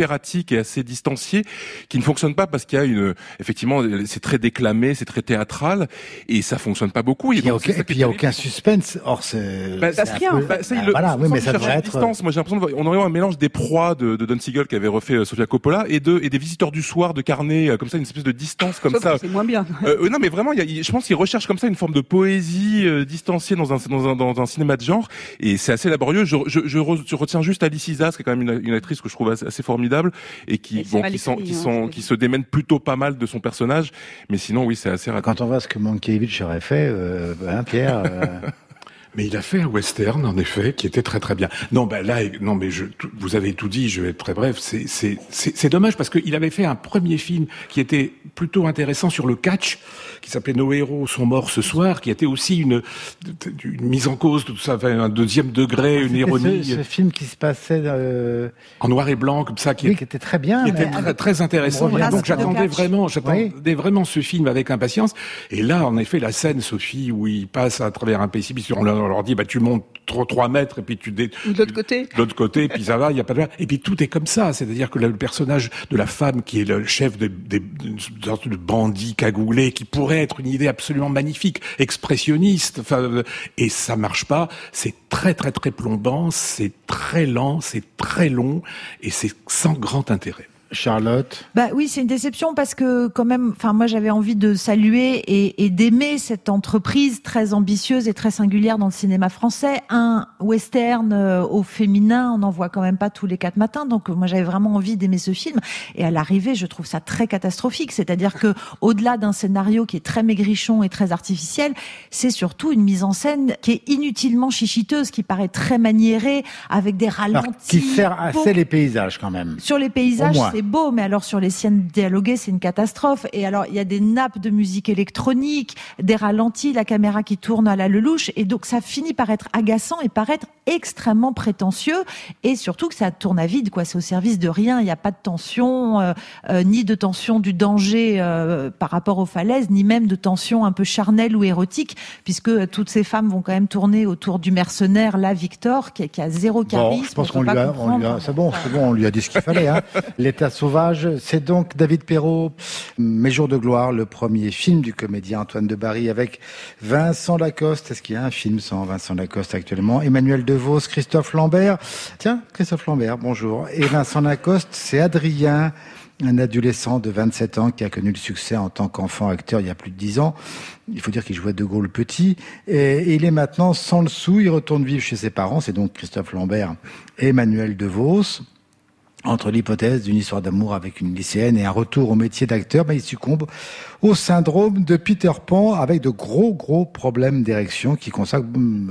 erratique et assez distancié, qui ne fonctionne pas parce qu'il y a une, effectivement, c'est très déclamé, c'est très théâtral, et ça fonctionne pas beaucoup. Et, aucun, et puis il y a aucun suspense. Or c'est. Bah, c'est rien. Bah, ça, il le, voilà, oui, mais ça devrait être. Distance. Moi, j'ai l'impression qu'on aurait un mélange des proies de, de Don Siegel qui avait refait euh, Sofia Coppola et de et des visiteurs du soir de Carnet, euh, comme ça, une espèce de distance comme Sauf ça. Que c'est moins bien. Euh, non, mais vraiment, il y a, je pense qu'il recherche comme ça une forme de poésie euh, distanciée dans un dans un dans un cinéma de genre, et c'est assez laborieux. Je je, je, re, je retiens juste Alice Isas, qui est quand même une, une actrice que je trouve assez, assez formidable et qui et bon qui sont qui sont hein, qui se démène plutôt pas mal de son personnage, mais sinon oui, c'est assez. Quand on voit ce que Mankiewicz aurait fait, euh, hein, Pierre. Euh... Mais il a fait un western, en effet, qui était très très bien. Non, ben là, non, mais je, vous avez tout dit. Je vais être très bref. C'est c'est c'est, c'est dommage parce qu'il avait fait un premier film qui était plutôt intéressant sur le catch, qui s'appelait Nos héros sont morts ce soir, qui était aussi une, une mise en cause de tout ça, un deuxième degré, une ironie. Ce, ce film qui se passait euh... en noir et blanc comme ça, qui, oui, qui était très bien, qui mais... était très, très intéressant. Et donc j'attendais vraiment, j'attendais oui. vraiment ce film avec impatience. Et là, en effet, la scène, Sophie, où il passe à travers un précipice, on on leur dit, bah, tu montes trois mètres et puis tu dé... Ou de l'autre côté. De l'autre côté, et puis ça va, il y a pas de... Et puis tout est comme ça. C'est-à-dire que le personnage de la femme qui est le chef de, de, d'une sorte de bandit cagoulé, qui pourrait être une idée absolument magnifique, expressionniste, enfin, et ça marche pas. C'est très, très, très plombant, c'est très lent, c'est très long, et c'est sans grand intérêt. Charlotte. Bah oui, c'est une déception parce que quand même, enfin moi j'avais envie de saluer et, et d'aimer cette entreprise très ambitieuse et très singulière dans le cinéma français. Un western euh, au féminin, on n'en voit quand même pas tous les quatre matins, donc moi j'avais vraiment envie d'aimer ce film. Et à l'arrivée, je trouve ça très catastrophique. C'est-à-dire que au-delà d'un scénario qui est très maigrichon et très artificiel, c'est surtout une mise en scène qui est inutilement chichiteuse, qui paraît très maniérée, avec des ralentis. Alors, qui sert assez les paysages quand même. Sur les paysages, c'est beau, mais alors sur les scènes dialoguées, c'est une catastrophe. Et alors, il y a des nappes de musique électronique, des ralentis, la caméra qui tourne à la lelouch, et donc ça finit par être agaçant et par être extrêmement prétentieux, et surtout que ça tourne à vide, quoi. C'est au service de rien. Il n'y a pas de tension, euh, euh, ni de tension du danger euh, par rapport aux falaises, ni même de tension un peu charnelle ou érotique, puisque euh, toutes ces femmes vont quand même tourner autour du mercenaire, là, Victor, qui, qui a zéro charisme. Bon, je pense qu'on lui a, on lui a, c'est bon, c'est bon, on lui a dit ce qu'il fallait, hein. L'état sauvage, c'est donc David Perrault, Mes jours de gloire, le premier film du comédien Antoine de Barry avec Vincent Lacoste. Est-ce qu'il y a un film sans Vincent Lacoste actuellement? Emmanuel DeVos, Christophe Lambert. Tiens, Christophe Lambert, bonjour. Et Vincent Lacoste, c'est Adrien, un adolescent de vingt-sept ans qui a connu le succès en tant qu'enfant acteur il y a plus de dix ans. Il faut dire qu'il jouait De Gaulle petit. Et, et il est maintenant sans le sou, il retourne vivre chez ses parents. C'est donc Christophe Lambert et Emmanuel DeVos. Entre l'hypothèse d'une histoire d'amour avec une lycéenne et un retour au métier d'acteur, ben il succombe au syndrome de Peter Pan avec de gros, gros problèmes d'érection qui consacrent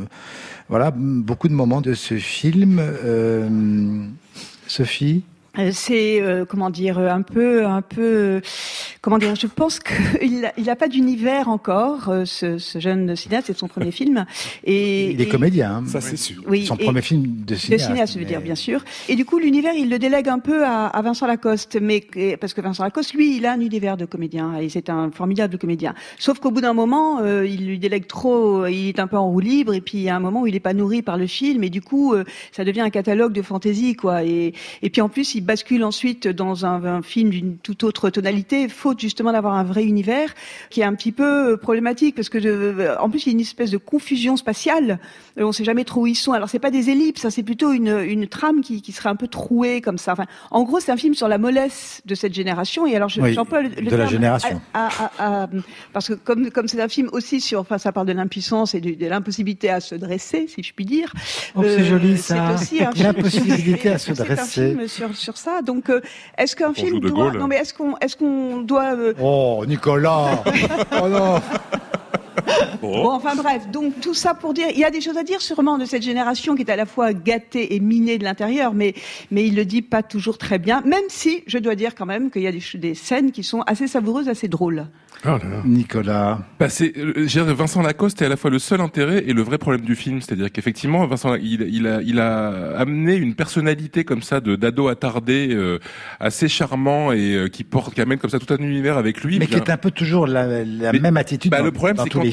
voilà, beaucoup de moments de ce film. Euh, Sophie ? C'est euh, comment dire un peu un peu euh, comment dire je pense qu'il a, il a pas d'univers encore euh, ce, ce jeune cinéaste, c'est son premier film et il est et, comédien hein. Ça c'est sûr oui, son et, premier film de cinéaste, de cinéaste je veux mais... dire bien sûr, et du coup l'univers il le délègue un peu à, à Vincent Lacoste, mais parce que Vincent Lacoste lui il a un univers de comédien et c'est un formidable comédien, sauf qu'au bout d'un moment euh, il lui délègue trop, il est un peu en roue libre, et puis il y a un moment où il est pas nourri par le film, et du coup euh, ça devient un catalogue de fantaisie quoi, et et puis en plus il bascule ensuite dans un, un film d'une toute autre tonalité, faute justement d'avoir un vrai univers, qui est un petit peu problématique, parce que je, en plus il y a une espèce de confusion spatiale, on sait jamais trop où ils sont. Alors c'est pas des ellipses, hein, c'est plutôt une, une trame qui, qui serait un peu trouée comme ça. Enfin, en gros c'est un film sur la mollesse de cette génération, et alors je, oui, j'emploie le, le de terme la génération. À, à, à, à, parce que comme comme c'est un film aussi sur, enfin ça parle de l'impuissance et de, de l'impossibilité à se dresser, si je puis dire. Oh, c'est euh, joli ça. C'est aussi un l'impossibilité à se dresser. C'est un film sur sur ça. Donc euh, est-ce qu'un Bonjour film de doit... Gaulle. Non mais est-ce qu'on est-ce qu'on doit euh... Oh Nicolas. Oh non. Bon. bon, enfin bref, donc tout ça pour dire, il y a des choses à dire sûrement de cette génération qui est à la fois gâtée et minée de l'intérieur, mais mais il le dit pas toujours très bien, même si je dois dire quand même qu'il y a des, des scènes qui sont assez savoureuses, assez drôles. Oh là là. Nicolas. Bah c'est, euh, Vincent Lacoste est à la fois le seul intérêt et le vrai problème du film, c'est-à-dire qu'effectivement Vincent il, il a il a amené une personnalité comme ça de d'ado attardé euh, assez charmant et euh, qui porte qui amène comme ça tout un univers avec lui. Mais bien... qui est un peu toujours la, la mais, même attitude bah, dans, le problème, dans c'est tous quand, les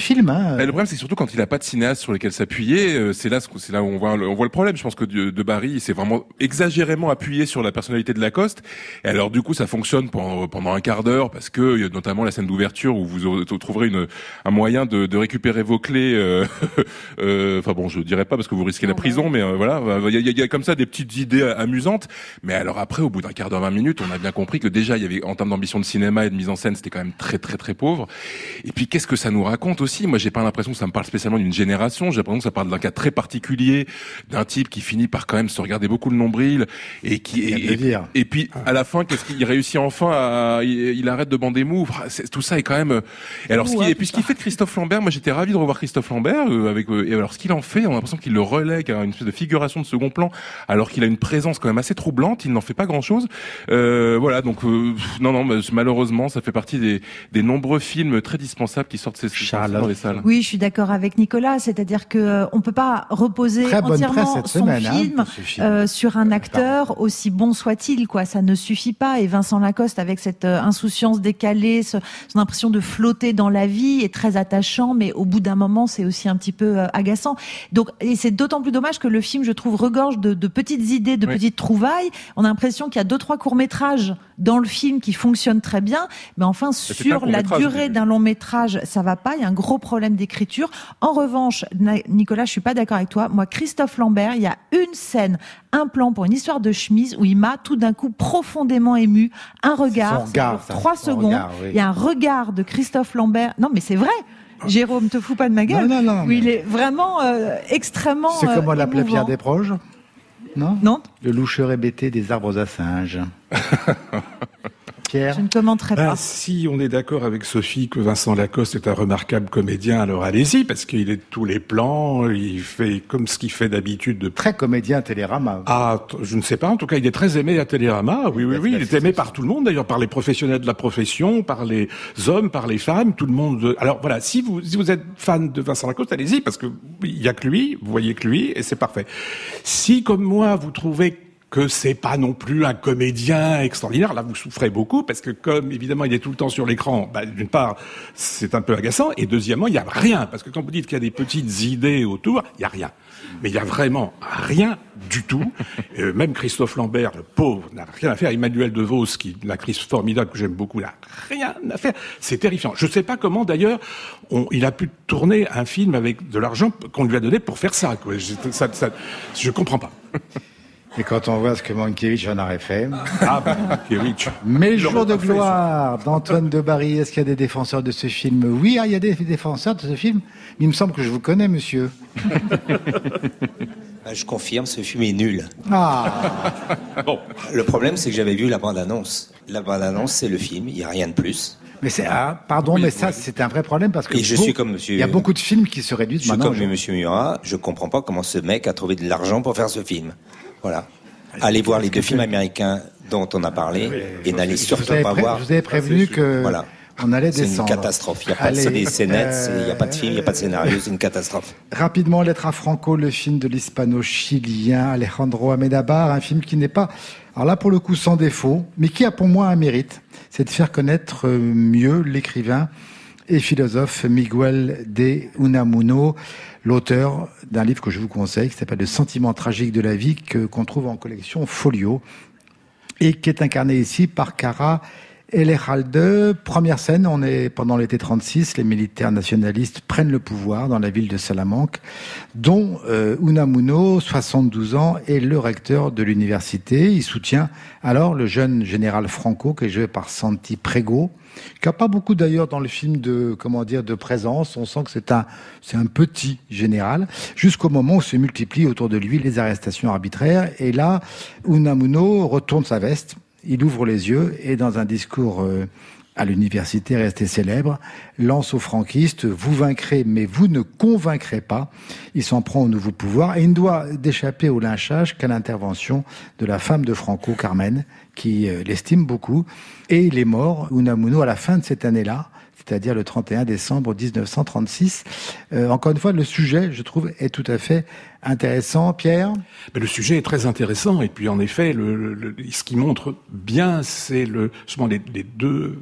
film. Hein. Bah, le problème, c'est que surtout quand il n'a pas de cinéaste sur lesquels s'appuyer, euh, c'est là, c'est là où on voit, on voit le problème. Je pense que de, de Barry, il s'est vraiment exagérément appuyé sur la personnalité de Lacoste. Et alors, du coup, ça fonctionne pendant, pendant un quart d'heure parce que, il y a notamment la scène d'ouverture où vous trouverez une, un moyen de, de récupérer vos clés. Euh, euh, enfin bon, je dirais pas parce que vous risquez la prison, mais euh, voilà, il y a, il y a comme ça des petites idées amusantes. Mais alors après, au bout d'un quart d'heure, vingt minutes, on a bien compris que déjà, il y avait, en termes d'ambition de cinéma et de mise en scène, c'était quand même très, très, très pauvre. Et puis, qu'est-ce que ça nous raconte aussi? Moi, j'ai pas l'impression que ça me parle spécialement d'une génération. J'ai l'impression que ça parle d'un cas très particulier, d'un type qui finit par quand même se regarder beaucoup le nombril et qui et, et, et puis à la fin, qu'est-ce qu'il réussit enfin à il, il arrête de bander mou. C'est, tout ça est quand même. Et alors, ce qui, et puis ce qu'il fait de Christophe Lambert, moi, j'étais ravi de revoir Christophe Lambert euh, avec. Euh, et alors, ce qu'il en fait, on a l'impression qu'il le relègue à une espèce de figuration de second plan, alors qu'il a une présence quand même assez troublante. Il n'en fait pas grand-chose. Euh, voilà, donc euh, non, non, malheureusement, ça fait partie des, des nombreux films très dispensables qui sortent ces, dans les salles. Oui, je suis d'accord avec Nicolas, c'est-à-dire que euh, on peut pas reposer très entièrement cette son semaine, film, hein, film. Euh, sur un acteur aussi bon soit-il, quoi. Ça ne suffit pas. Et Vincent Lacoste, avec cette euh, insouciance décalée, ce, son impression de flotter dans la vie, est très attachant, mais au bout d'un moment, c'est aussi un petit peu euh, agaçant. Donc, et c'est d'autant plus dommage que le film, je trouve, regorge de, de petites idées, de oui. petites trouvailles. On a l'impression qu'il y a deux, trois courts-métrages dans le film qui fonctionnent très bien, mais enfin, mais sur la durée d'un long métrage, ça va pas. Il y a un gros problème d'écriture. En revanche, Nicolas, je suis pas d'accord avec toi. Moi, Christophe Lambert, il y a une scène, un plan pour une histoire de chemise où il m'a tout d'un coup profondément ému. Un regard, regard ça, trois secondes. Regard, oui. Il y a un regard de Christophe Lambert. Non, mais c'est vrai. Jérôme, te fous pas de ma gueule. Non, non, non. Où mais... il est vraiment euh, extrêmement. C'est comme on euh, l'appelait Pierre Desproges. Non. Non. Le loucheur hébété des arbres à singes. Pierre. Je ne commenterai ben, pas. Si on est d'accord avec Sophie que Vincent Lacoste est un remarquable comédien, alors allez-y, parce qu'il est de tous les plans, il fait comme ce qu'il fait d'habitude. De... Très comédien à Télérama. Ah, je ne sais pas, en tout cas, il est très aimé à Télérama, oui, oui, oui, il est aimé par tout le monde, d'ailleurs, par les professionnels de la profession, par les hommes, par les femmes, tout le monde. Alors voilà, si vous, si vous êtes fan de Vincent Lacoste, allez-y, parce que il y a que lui, vous voyez que lui, et c'est parfait. Si, comme moi, vous trouvez que c'est pas non plus un comédien extraordinaire. Là, vous souffrez beaucoup parce que comme, évidemment, il est tout le temps sur l'écran, bah, d'une part, c'est un peu agaçant et deuxièmement, il y a rien. Parce que quand vous dites qu'il y a des petites idées autour, il y a rien. Mais il y a vraiment rien du tout. Euh, même Christophe Lambert, le pauvre, n'a rien à faire. Emmanuel DeVos, qui une actrice formidable que j'aime beaucoup, n'a rien à faire. C'est terrifiant. Je sais pas comment, d'ailleurs, on, il a pu tourner un film avec de l'argent qu'on lui a donné pour faire ça, quoi. Je, ça, ça, je comprends pas. Et quand on voit ce que Mankiewicz en aurait fait. Ah, bah, Mankiewicz. Mes jours de gloire d'Antoine de Barry. Est-ce qu'il y a des défenseurs de ce film? Oui, il y a des défenseurs de ce film. Il me semble que je vous connais, monsieur. Je confirme, ce film est nul. Ah. Bon. Le problème, c'est que j'avais vu la bande-annonce. La bande-annonce, c'est le film. Il n'y a rien de plus. Mais c'est, ah, pardon, oui, mais ça, oui. c'est un vrai problème parce que. Et je beau, suis comme monsieur. Il y a beaucoup de films qui se réduisent je maintenant. Je suis comme monsieur Murat. Je comprends pas comment ce mec a trouvé de l'argent pour faire ce film. Voilà. Allez voir les deux films américains dont on a parlé oui, et n'allez surtout pas pré- voir. Je vous avais prévenu que voilà. on allait descendre. C'est une catastrophe. Il n'y a pas de des scénettes, il n'y a pas de film, il n'y a pas de scénario, c'est une catastrophe. Rapidement, Lettre à Franco, le film de l'hispano-chilien Alejandro Amenábar, un film qui n'est pas, alors là pour le coup sans défaut, mais qui a pour moi un mérite, c'est de faire connaître mieux l'écrivain et philosophe Miguel de Unamuno, l'auteur d'un livre que je vous conseille, qui s'appelle « Le sentiment tragique de la vie », que, qu'on trouve en collection Folio, et qui est incarné ici par Cara Elejalde. Première scène, on est pendant l'été trente-six, les militaires nationalistes prennent le pouvoir dans la ville de Salamanque, dont euh, Unamuno, soixante-douze ans, est le recteur de l'université. Il soutient alors le jeune général Franco, qui est joué par Santi Prego, qui n'a pas beaucoup d'ailleurs dans le film de, comment dire, de présence. On sent que c'est un, c'est un petit général, jusqu'au moment où se multiplient autour de lui les arrestations arbitraires. Et là, Unamuno retourne sa veste, il ouvre les yeux et dans un discours euh, à l'université resté célèbre, lance aux franquistes « Vous vaincrez, mais vous ne convaincrez pas ». Il s'en prend au nouveau pouvoir et il ne doit d'échapper au lynchage qu'à l'intervention de la femme de Franco, Carmen, qui euh, l'estime beaucoup. Et il est mort, Unamuno, à la fin de cette année-là, c'est-à-dire le trente et un décembre dix-neuf cent trente-six. Euh, encore une fois, le sujet, je trouve, est tout à fait intéressant. Pierre ? Mais le sujet est très intéressant. Et puis, en effet, le, le, ce qui montre bien, c'est le, justement les, les deux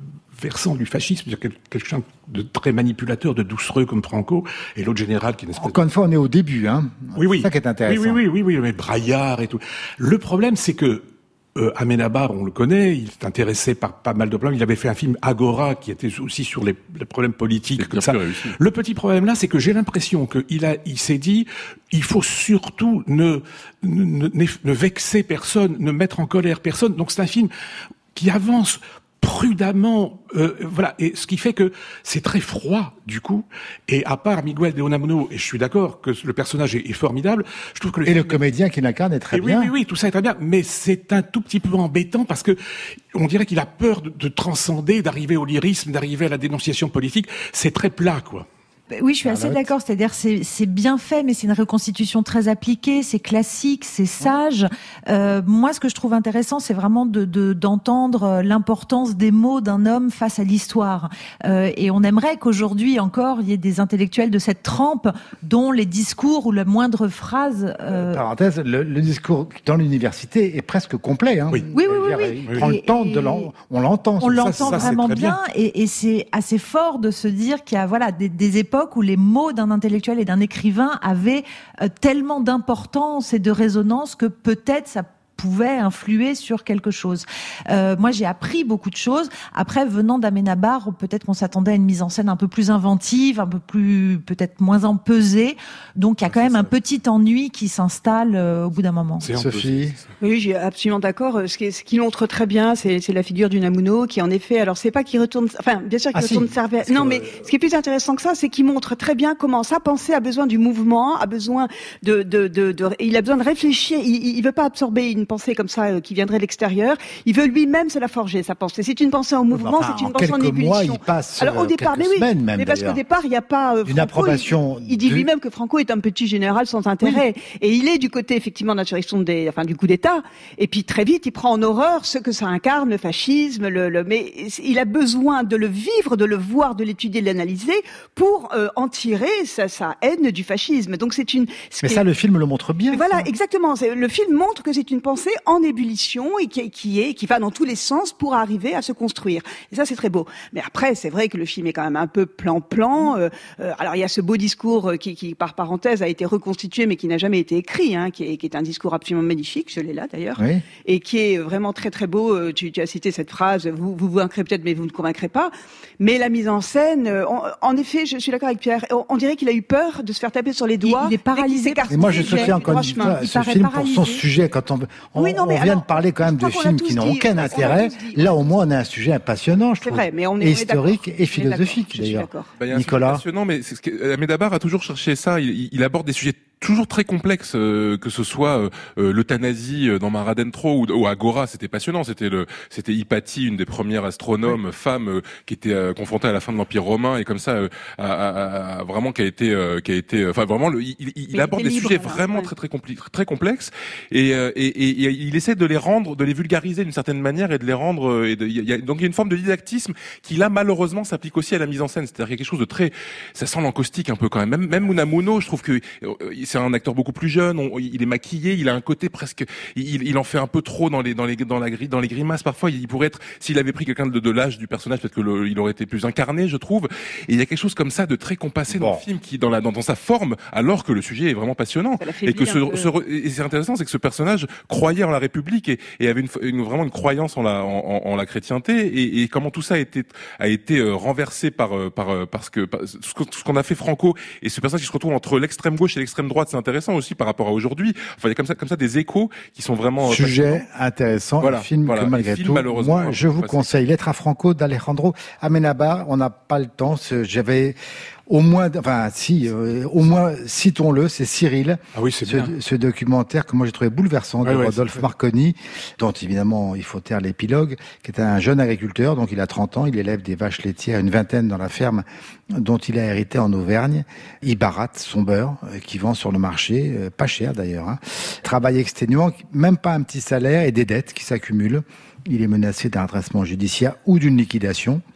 versant du fascisme, c'est-à-dire quelqu'un de très manipulateur, de doucereux comme Franco, et l'autre général qui est une espèce... Encore une fois, on est au début, hein. Oui, oui. C'est ça qui est intéressant. Oui, oui, oui, oui, oui, mais Braillard et tout. Le problème, c'est que Euh, Amenabar, on le connaît, il est intéressé par pas mal de problèmes. Il avait fait un film Agora qui était aussi sur les, les problèmes politiques comme ça. Le petit problème là, c'est que j'ai l'impression qu'il a, il s'est dit, il faut surtout ne, ne, ne, ne vexer personne, ne mettre en colère personne. Donc c'est un film qui avance prudemment, euh, voilà, et ce qui fait que c'est très froid du coup. Et à part Miguel de Unamuno, et je suis d'accord que le personnage est, est formidable, je trouve que le et le comédien qui l'incarne est très et bien. Oui, oui, oui, tout ça est très bien, mais c'est un tout petit peu embêtant parce que on dirait qu'il a peur de, de transcender, d'arriver au lyrisme, d'arriver à la dénonciation politique. C'est très plat, quoi. Oui, je suis assez d'accord. C'est-à-dire, c'est, c'est bien fait, mais c'est une reconstitution très appliquée, c'est classique, c'est sage. Euh, moi, ce que je trouve intéressant, c'est vraiment de, de, d'entendre l'importance des mots d'un homme face à l'histoire. Euh, et on aimerait qu'aujourd'hui encore, il y ait des intellectuels de cette trempe dont les discours ou la moindre phrase... Euh... Parenthèse, le, le discours dans l'université est presque complet. Hein. Oui, oui, oui. oui, oui. Il prend et, le temps de l'en... On l'entend. On l'entend ça, ça, vraiment bien, bien. Et, et c'est assez fort de se dire qu'il y a voilà, des, des époques où les mots d'un intellectuel et d'un écrivain avaient euh, tellement d'importance et de résonance que peut-être ça pouvait influer sur quelque chose. Euh, moi, j'ai appris beaucoup de choses. Après, venant d'Amenabar, peut-être qu'on s'attendait à une mise en scène un peu plus inventive, un peu plus, peut-être moins empesée. Donc, il y a quand même un petit ennui qui s'installe euh, au bout d'un moment. C'est Sophie. Oui, j'ai absolument d'accord. Ce qui, ce qui montre très bien, c'est, c'est la figure d'Unamuno qui, en effet, alors c'est pas qu'il retourne, enfin, bien sûr qu'il ah, retourne si. servir. Non, que... mais ce qui est plus intéressant que ça, c'est qu'il montre très bien comment sa pensée a besoin du mouvement, a besoin de, de, de, de, de il a besoin de réfléchir. Il, il veut pas absorber une pensée comme ça euh, qui viendrait de l'extérieur. Il veut lui-même se la forger, sa pensée. C'est une pensée en mouvement, enfin, c'est une en pensée en ébullition. Mois, il passe alors au départ, mais oui, semaines, même, mais parce d'ailleurs. qu'au départ, il n'y a pas euh, une Franco, approbation. Il, il dit de... lui-même que Franco est un petit général sans intérêt, oui. Et il est du côté effectivement d'insurrection des, enfin du coup d'État. Et puis très vite, il prend en horreur ce que ça incarne, le fascisme. Le, le, mais il a besoin de le vivre, de le voir, de l'étudier, de l'analyser pour euh, en tirer sa, sa haine du fascisme. Donc c'est une. Mais ça, est... le film le montre bien. Voilà, ça. exactement. C'est, le film montre que c'est une pensée en ébullition et qui, qui est, qui va dans tous les sens pour arriver à se construire. Et ça, c'est très beau. Mais après, c'est vrai que le film est quand même un peu plan-plan. Euh, euh, alors, il y a ce beau discours qui, qui, par parenthèse, a été reconstitué, mais qui n'a jamais été écrit, hein, qui est, qui est un discours absolument magnifique. Je l'ai là, d'ailleurs. Oui. Et qui est vraiment très, très beau. Tu, tu as cité cette phrase, vous, vous vous vaincrez peut-être, mais vous ne convaincrez pas. Mais la mise en scène, en, en effet, je suis d'accord avec Pierre. On, on dirait qu'il a eu peur de se faire taper sur les doigts. Il, il est paralysé. Et moi, je souhaite encore une fois ce film paralysé. Pour son sujet. Quand on, on, oui, non, mais on vient alors, de parler quand même de films qui n'ont aucun intérêt. Là, au moins, on a un sujet passionnant, je trouve. C'est vrai, mais on est et historique et philosophique, d'ailleurs. Bah, y a un Nicolas. Passionnant, mais c'est ce que Amenabar a toujours cherché ça. Il, il aborde des sujets toujours très complexe, euh, que ce soit euh, euh, l'euthanasie dans Mare Adentro ou, ou Agora, c'était passionnant. C'était le, c'était Hypatie, une des premières astronomes oui. femmes euh, qui était euh, confrontée à la fin de l'Empire romain et comme ça, euh, à, à, à, vraiment qui a été, euh, qui a été, enfin vraiment, le, il, il, il aborde des libre, sujets alors, vraiment ouais. très très compli- très complexes et, euh, et, et, et il essaie de les rendre, de les vulgariser d'une certaine manière et de les rendre. Et de, il y a, donc il y a une forme de didactisme qui là malheureusement s'applique aussi à la mise en scène. C'est-à-dire qu'il y a quelque chose de très, ça sent l'encaustique un peu quand même. Même, même Unamuno, je trouve que euh, c'est un acteur beaucoup plus jeune, on, il est maquillé, il a un côté presque, il, il en fait un peu trop dans les dans les dans la dans les grimaces parfois. Il pourrait être, s'il avait pris quelqu'un de, de l'âge du personnage, peut-être que le, il aurait été plus incarné, je trouve. Et il y a quelque chose comme ça de très compassé bon. dans le film, qui dans la dans, dans sa forme, alors que le sujet est vraiment passionnant. Et que ce, ce et c'est intéressant, c'est que ce personnage croyait en la République et, et avait une, une vraiment une croyance en la en, en, en la chrétienté et, et comment tout ça a été a été euh, renversé par euh, par parce que par, ce qu'on a fait Franco et ce personnage qui se retrouve entre l'extrême gauche et l'extrême droite, c'est intéressant aussi par rapport à aujourd'hui. Enfin, il y a comme ça, comme ça des échos qui sont vraiment sujet intéressant. Voilà, un film voilà. que malgré film, tout, moi, je vous conseille Lettre à Franco d'Alejandro Amenabar. On n'a pas le temps. J'avais au moins, enfin, si, euh, au moins, citons-le, c'est Cyril. Ah oui, c'est ce, bien. Ce documentaire que moi j'ai trouvé bouleversant ouais, de ouais, Rodolphe Marconi, dont évidemment il faut taire l'épilogue, qui est un jeune agriculteur, donc il a trente ans, il élève des vaches laitières, une vingtaine dans la ferme dont il a hérité en Auvergne. Il baratte son beurre, euh, qui vend sur le marché, euh, pas cher d'ailleurs, hein. Travail exténuant, même pas un petit salaire et des dettes qui s'accumulent. Il est menacé d'un redressement judiciaire ou d'une liquidation.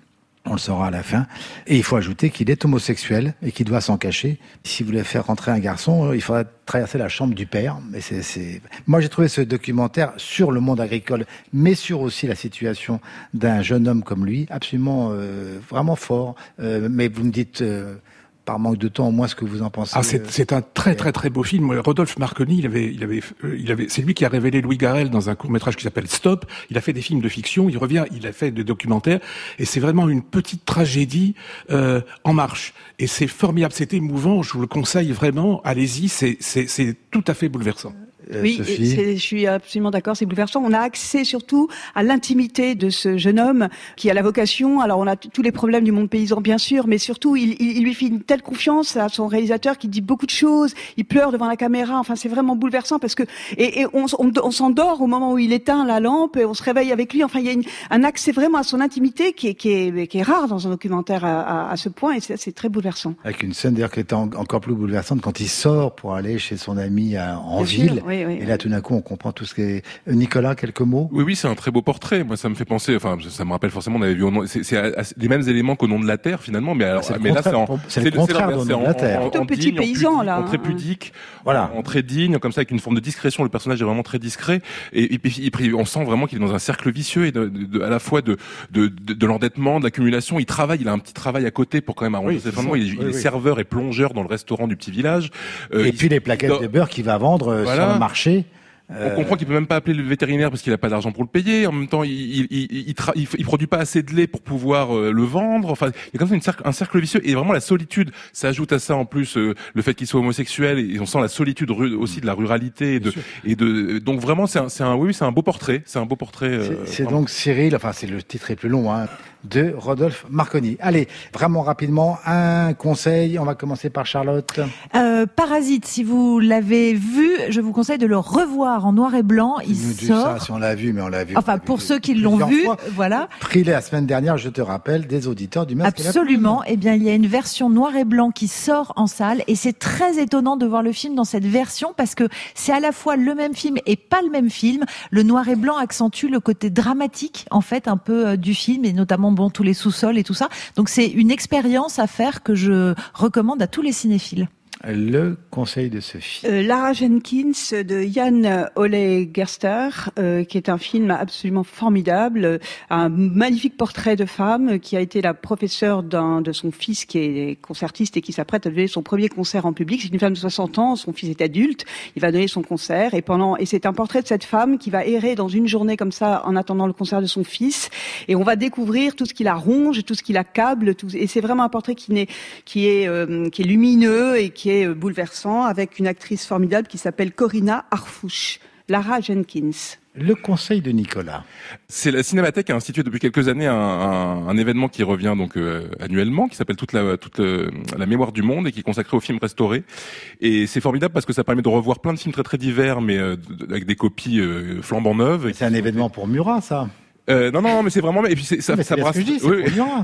On le saura à la fin. Et il faut ajouter qu'il est homosexuel et qu'il doit s'en cacher. S'il voulait faire rentrer un garçon, il faudrait traverser la chambre du père. Mais c'est, c'est... Moi, j'ai trouvé ce documentaire sur le monde agricole, mais sur aussi la situation d'un jeune homme comme lui, absolument, euh, vraiment fort. Euh, mais vous me dites... Euh, par manque de temps, au moins, ce que vous en pensez. Ah, c'est, c'est un très très très beau film. Rodolphe Marconi, il avait, il avait, il avait, c'est lui qui a révélé Louis Garrel dans un court métrage qui s'appelle Stop. Il a fait des films de fiction. Il revient, il a fait des documentaires, et c'est vraiment une petite tragédie euh, en marche. Et c'est formidable, c'est émouvant. Je vous le conseille vraiment. Allez-y, c'est c'est c'est tout à fait bouleversant. Euh, oui, c'est, je suis absolument d'accord, c'est bouleversant. On a accès surtout à l'intimité de ce jeune homme qui a la vocation. Alors on a t- tous les problèmes du monde paysan bien sûr, mais surtout il, il, il lui fait une telle confiance à son réalisateur qui dit beaucoup de choses. Il pleure devant la caméra. Enfin c'est vraiment bouleversant parce que et, et on, on, on s'endort au moment où il éteint la lampe et on se réveille avec lui. Enfin il y a une, un accès vraiment à son intimité qui est, qui est, qui est rare dans un documentaire à, à, à ce point et c'est, c'est très bouleversant. Avec une scène d'ailleurs qui est en, encore plus bouleversante quand il sort pour aller chez son ami à, en bien ville. Sûr, oui. Oui, oui. Et là, tout d'un coup, on comprend tout ce qui est... Nicolas, quelques mots? Oui, oui, c'est un très beau portrait. Moi, ça me fait penser, enfin, ça me rappelle forcément, on avait vu, c'est, c'est les mêmes éléments qu'au nom de la Terre, finalement, mais alors, c'est mais là, c'est en, c'est le contraire d'au nom de la Terre. En, en, en petit digne, paysan, en là. En très pudique, voilà. En, en très digne, comme ça, avec une forme de discrétion. Le personnage est vraiment très discret. Et, et puis, on sent vraiment qu'il est dans un cercle vicieux et de, de, de, à la fois de, de, de, de l'endettement, de l'accumulation. Il travaille, il a un petit travail à côté pour quand même arranger ses fins de mois. Il, il est oui. serveur et plongeur dans le restaurant du petit village. Euh, et puis, les plaquettes dans... de beurre qu'il va vendre voilà. sur le marché. On comprend qu'il peut même pas appeler le vétérinaire parce qu'il a pas d'argent pour le payer. En même temps, il il il il, tra- il, il produit pas assez de lait pour pouvoir euh, le vendre. Enfin, il y a comme ça une cercle, un cercle vicieux et vraiment la solitude. Ça ajoute à ça en plus euh, le fait qu'il soit homosexuel et on sent la solitude ru- aussi de la ruralité et de et de donc vraiment c'est un c'est un oui c'est un beau portrait. C'est un beau portrait. Euh, c'est, c'est donc Cyril. Enfin, c'est le titre est plus long hein. De Rodolphe Marconi. Allez, vraiment rapidement, un conseil. On va commencer par Charlotte. Euh, Parasite, si vous l'avez vu, je vous conseille de le revoir en noir et blanc. Il nous sort. Ça, si on l'a vu, mais on l'a vu. Enfin, pour ceux qui l'ont vu, fois. voilà. Pris la semaine dernière, je te rappelle, des auditeurs du Masque. Absolument. Eh bien, il y a une version noir et blanc qui sort en salle et c'est très étonnant de voir le film dans cette version parce que c'est à la fois le même film et pas le même film. Le noir et blanc accentue le côté dramatique, en fait, un peu euh, du film et notamment bon tous les sous-sols et tout ça. Donc c'est une expérience à faire que je recommande à tous les cinéphiles. Le conseil de Sophie. Euh, Lara Jenkins de Jan Ole Gerster, euh, qui est un film absolument formidable, un magnifique portrait de femme qui a été la professeure d'un, de son fils qui est concertiste et qui s'apprête à donner son premier concert en public. C'est une femme de soixante ans, son fils est adulte, il va donner son concert et pendant et c'est un portrait de cette femme qui va errer dans une journée comme ça en attendant le concert de son fils et on va découvrir tout ce qui la ronge, tout ce qui l'accable, tout, et c'est vraiment un portrait qui n'est qui est euh, qui est lumineux et qui est bouleversant avec une actrice formidable qui s'appelle Corinna Harfouch. Lara Jenkins. Le conseil de Nicolas. C'est la Cinémathèque a institué depuis quelques années un, un, un événement qui revient donc euh, annuellement, qui s'appelle toute la toute le, la mémoire du monde et qui est consacré aux films restaurés. Et c'est formidable parce que ça permet de revoir plein de films très très divers, mais euh, avec des copies euh, flambant neuves. C'est un événement pour Murat, ça. Euh, non, non, mais c'est vraiment, et puis c'est, ça, mais ça c'est brasse, dis, oui, bien,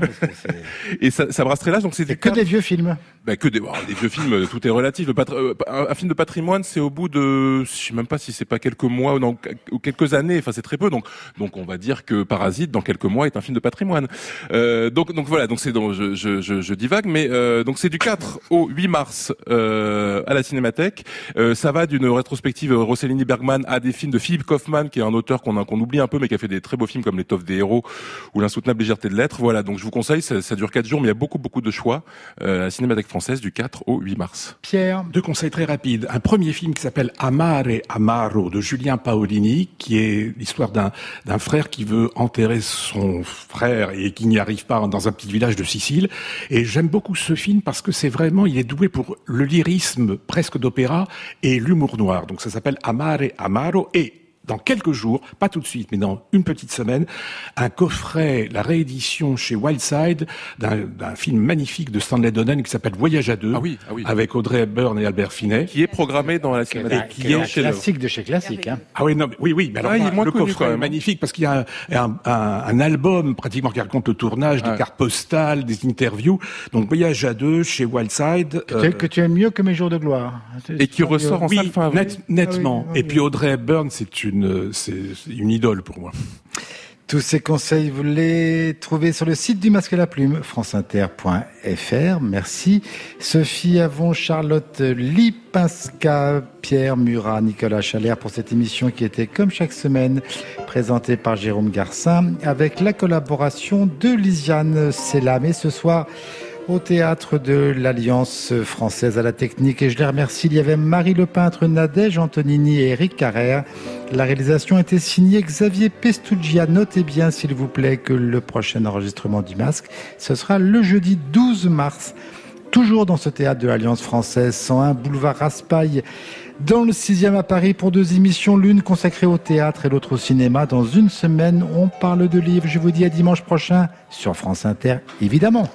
et ça, ça brasse très large, donc c'est, c'est que des vieux films. Bah, que des, oh, des vieux films, tout est relatif. Le patri- euh, un, un film de patrimoine, c'est au bout de, je sais même pas si c'est pas quelques mois ou, non, ou quelques années, enfin c'est très peu, donc, donc on va dire que Parasite, dans quelques mois, est un film de patrimoine. Euh, donc, donc voilà, donc c'est, donc, je, je, je, je divague, mais euh, donc c'est du quatre au huit mars euh, à la Cinémathèque. Euh, ça va d'une rétrospective Rossellini Bergman à des films de Philippe Kaufman, qui est un auteur qu'on a, qu'on oublie un peu, mais qui a fait des très beaux films comme L'étoffe des héros ou L'insoutenable légèreté de l'être. Voilà, donc je vous conseille, ça, ça dure quatre jours, mais il y a beaucoup beaucoup de choix euh, à la Cinémathèque française du quatre au huit mars. Pierre, deux conseils très rapides. Un premier film qui s'appelle Amare Amaro de Julien Paolini, qui est l'histoire d'un d'un frère qui veut enterrer son frère et qui n'y arrive pas dans un petit village de Sicile. Et j'aime beaucoup ce film parce que c'est vraiment, il est doué pour le lyrisme presque d'opéra et l'humour noir. Donc ça s'appelle Amare Amaro et dans quelques jours, pas tout de suite, mais dans une petite semaine, un coffret, la réédition chez Wildside d'un, d'un film magnifique de Stanley Donen qui s'appelle Voyage à deux, ah oui, ah oui. avec Audrey Hepburn et Albert Finney. Qui est programmé dans la Cinémathèque. Qui est chez classique de chez classique. Hein. Ah oui, non, mais, oui, oui, mais alors, ah, le coffret est magnifique parce qu'il y a un, un, un, un album pratiquement qui raconte le tournage, des ah. cartes postales, des interviews. Donc Voyage à deux chez Wildside. Que, euh, tu, que tu aimes mieux que Mes jours de gloire. Et qui ressort en oui, salle fin net, nettement. Ah oui, oui, et puis Audrey Hepburn, c'est une, c'est une idole pour moi. Tous ces conseils, vous les trouvez sur le site du Masque à la Plume, franceinter point f r. Merci. Sophie Avon, Charlotte Lipinska, Pierre Murat, Nicolas Chalère pour cette émission qui était, comme chaque semaine, présentée par Jérôme Garcin, avec la collaboration de Lisiane Selam. Et ce soir, au théâtre de l'Alliance française à la technique, et je les remercie. Il y avait Marie Lepeintre, Nadège Antonini et Eric Carrère. La réalisation était signée Xavier Pestugia. Notez bien, s'il vous plaît, que le prochain enregistrement du Masque, ce sera le jeudi douze mars, toujours dans ce théâtre de l'Alliance française, cent un boulevard Raspail, dans le sixième à Paris, pour deux émissions, l'une consacrée au théâtre et l'autre au cinéma. Dans une semaine, on parle de livres. Je vous dis à dimanche prochain sur France Inter, évidemment.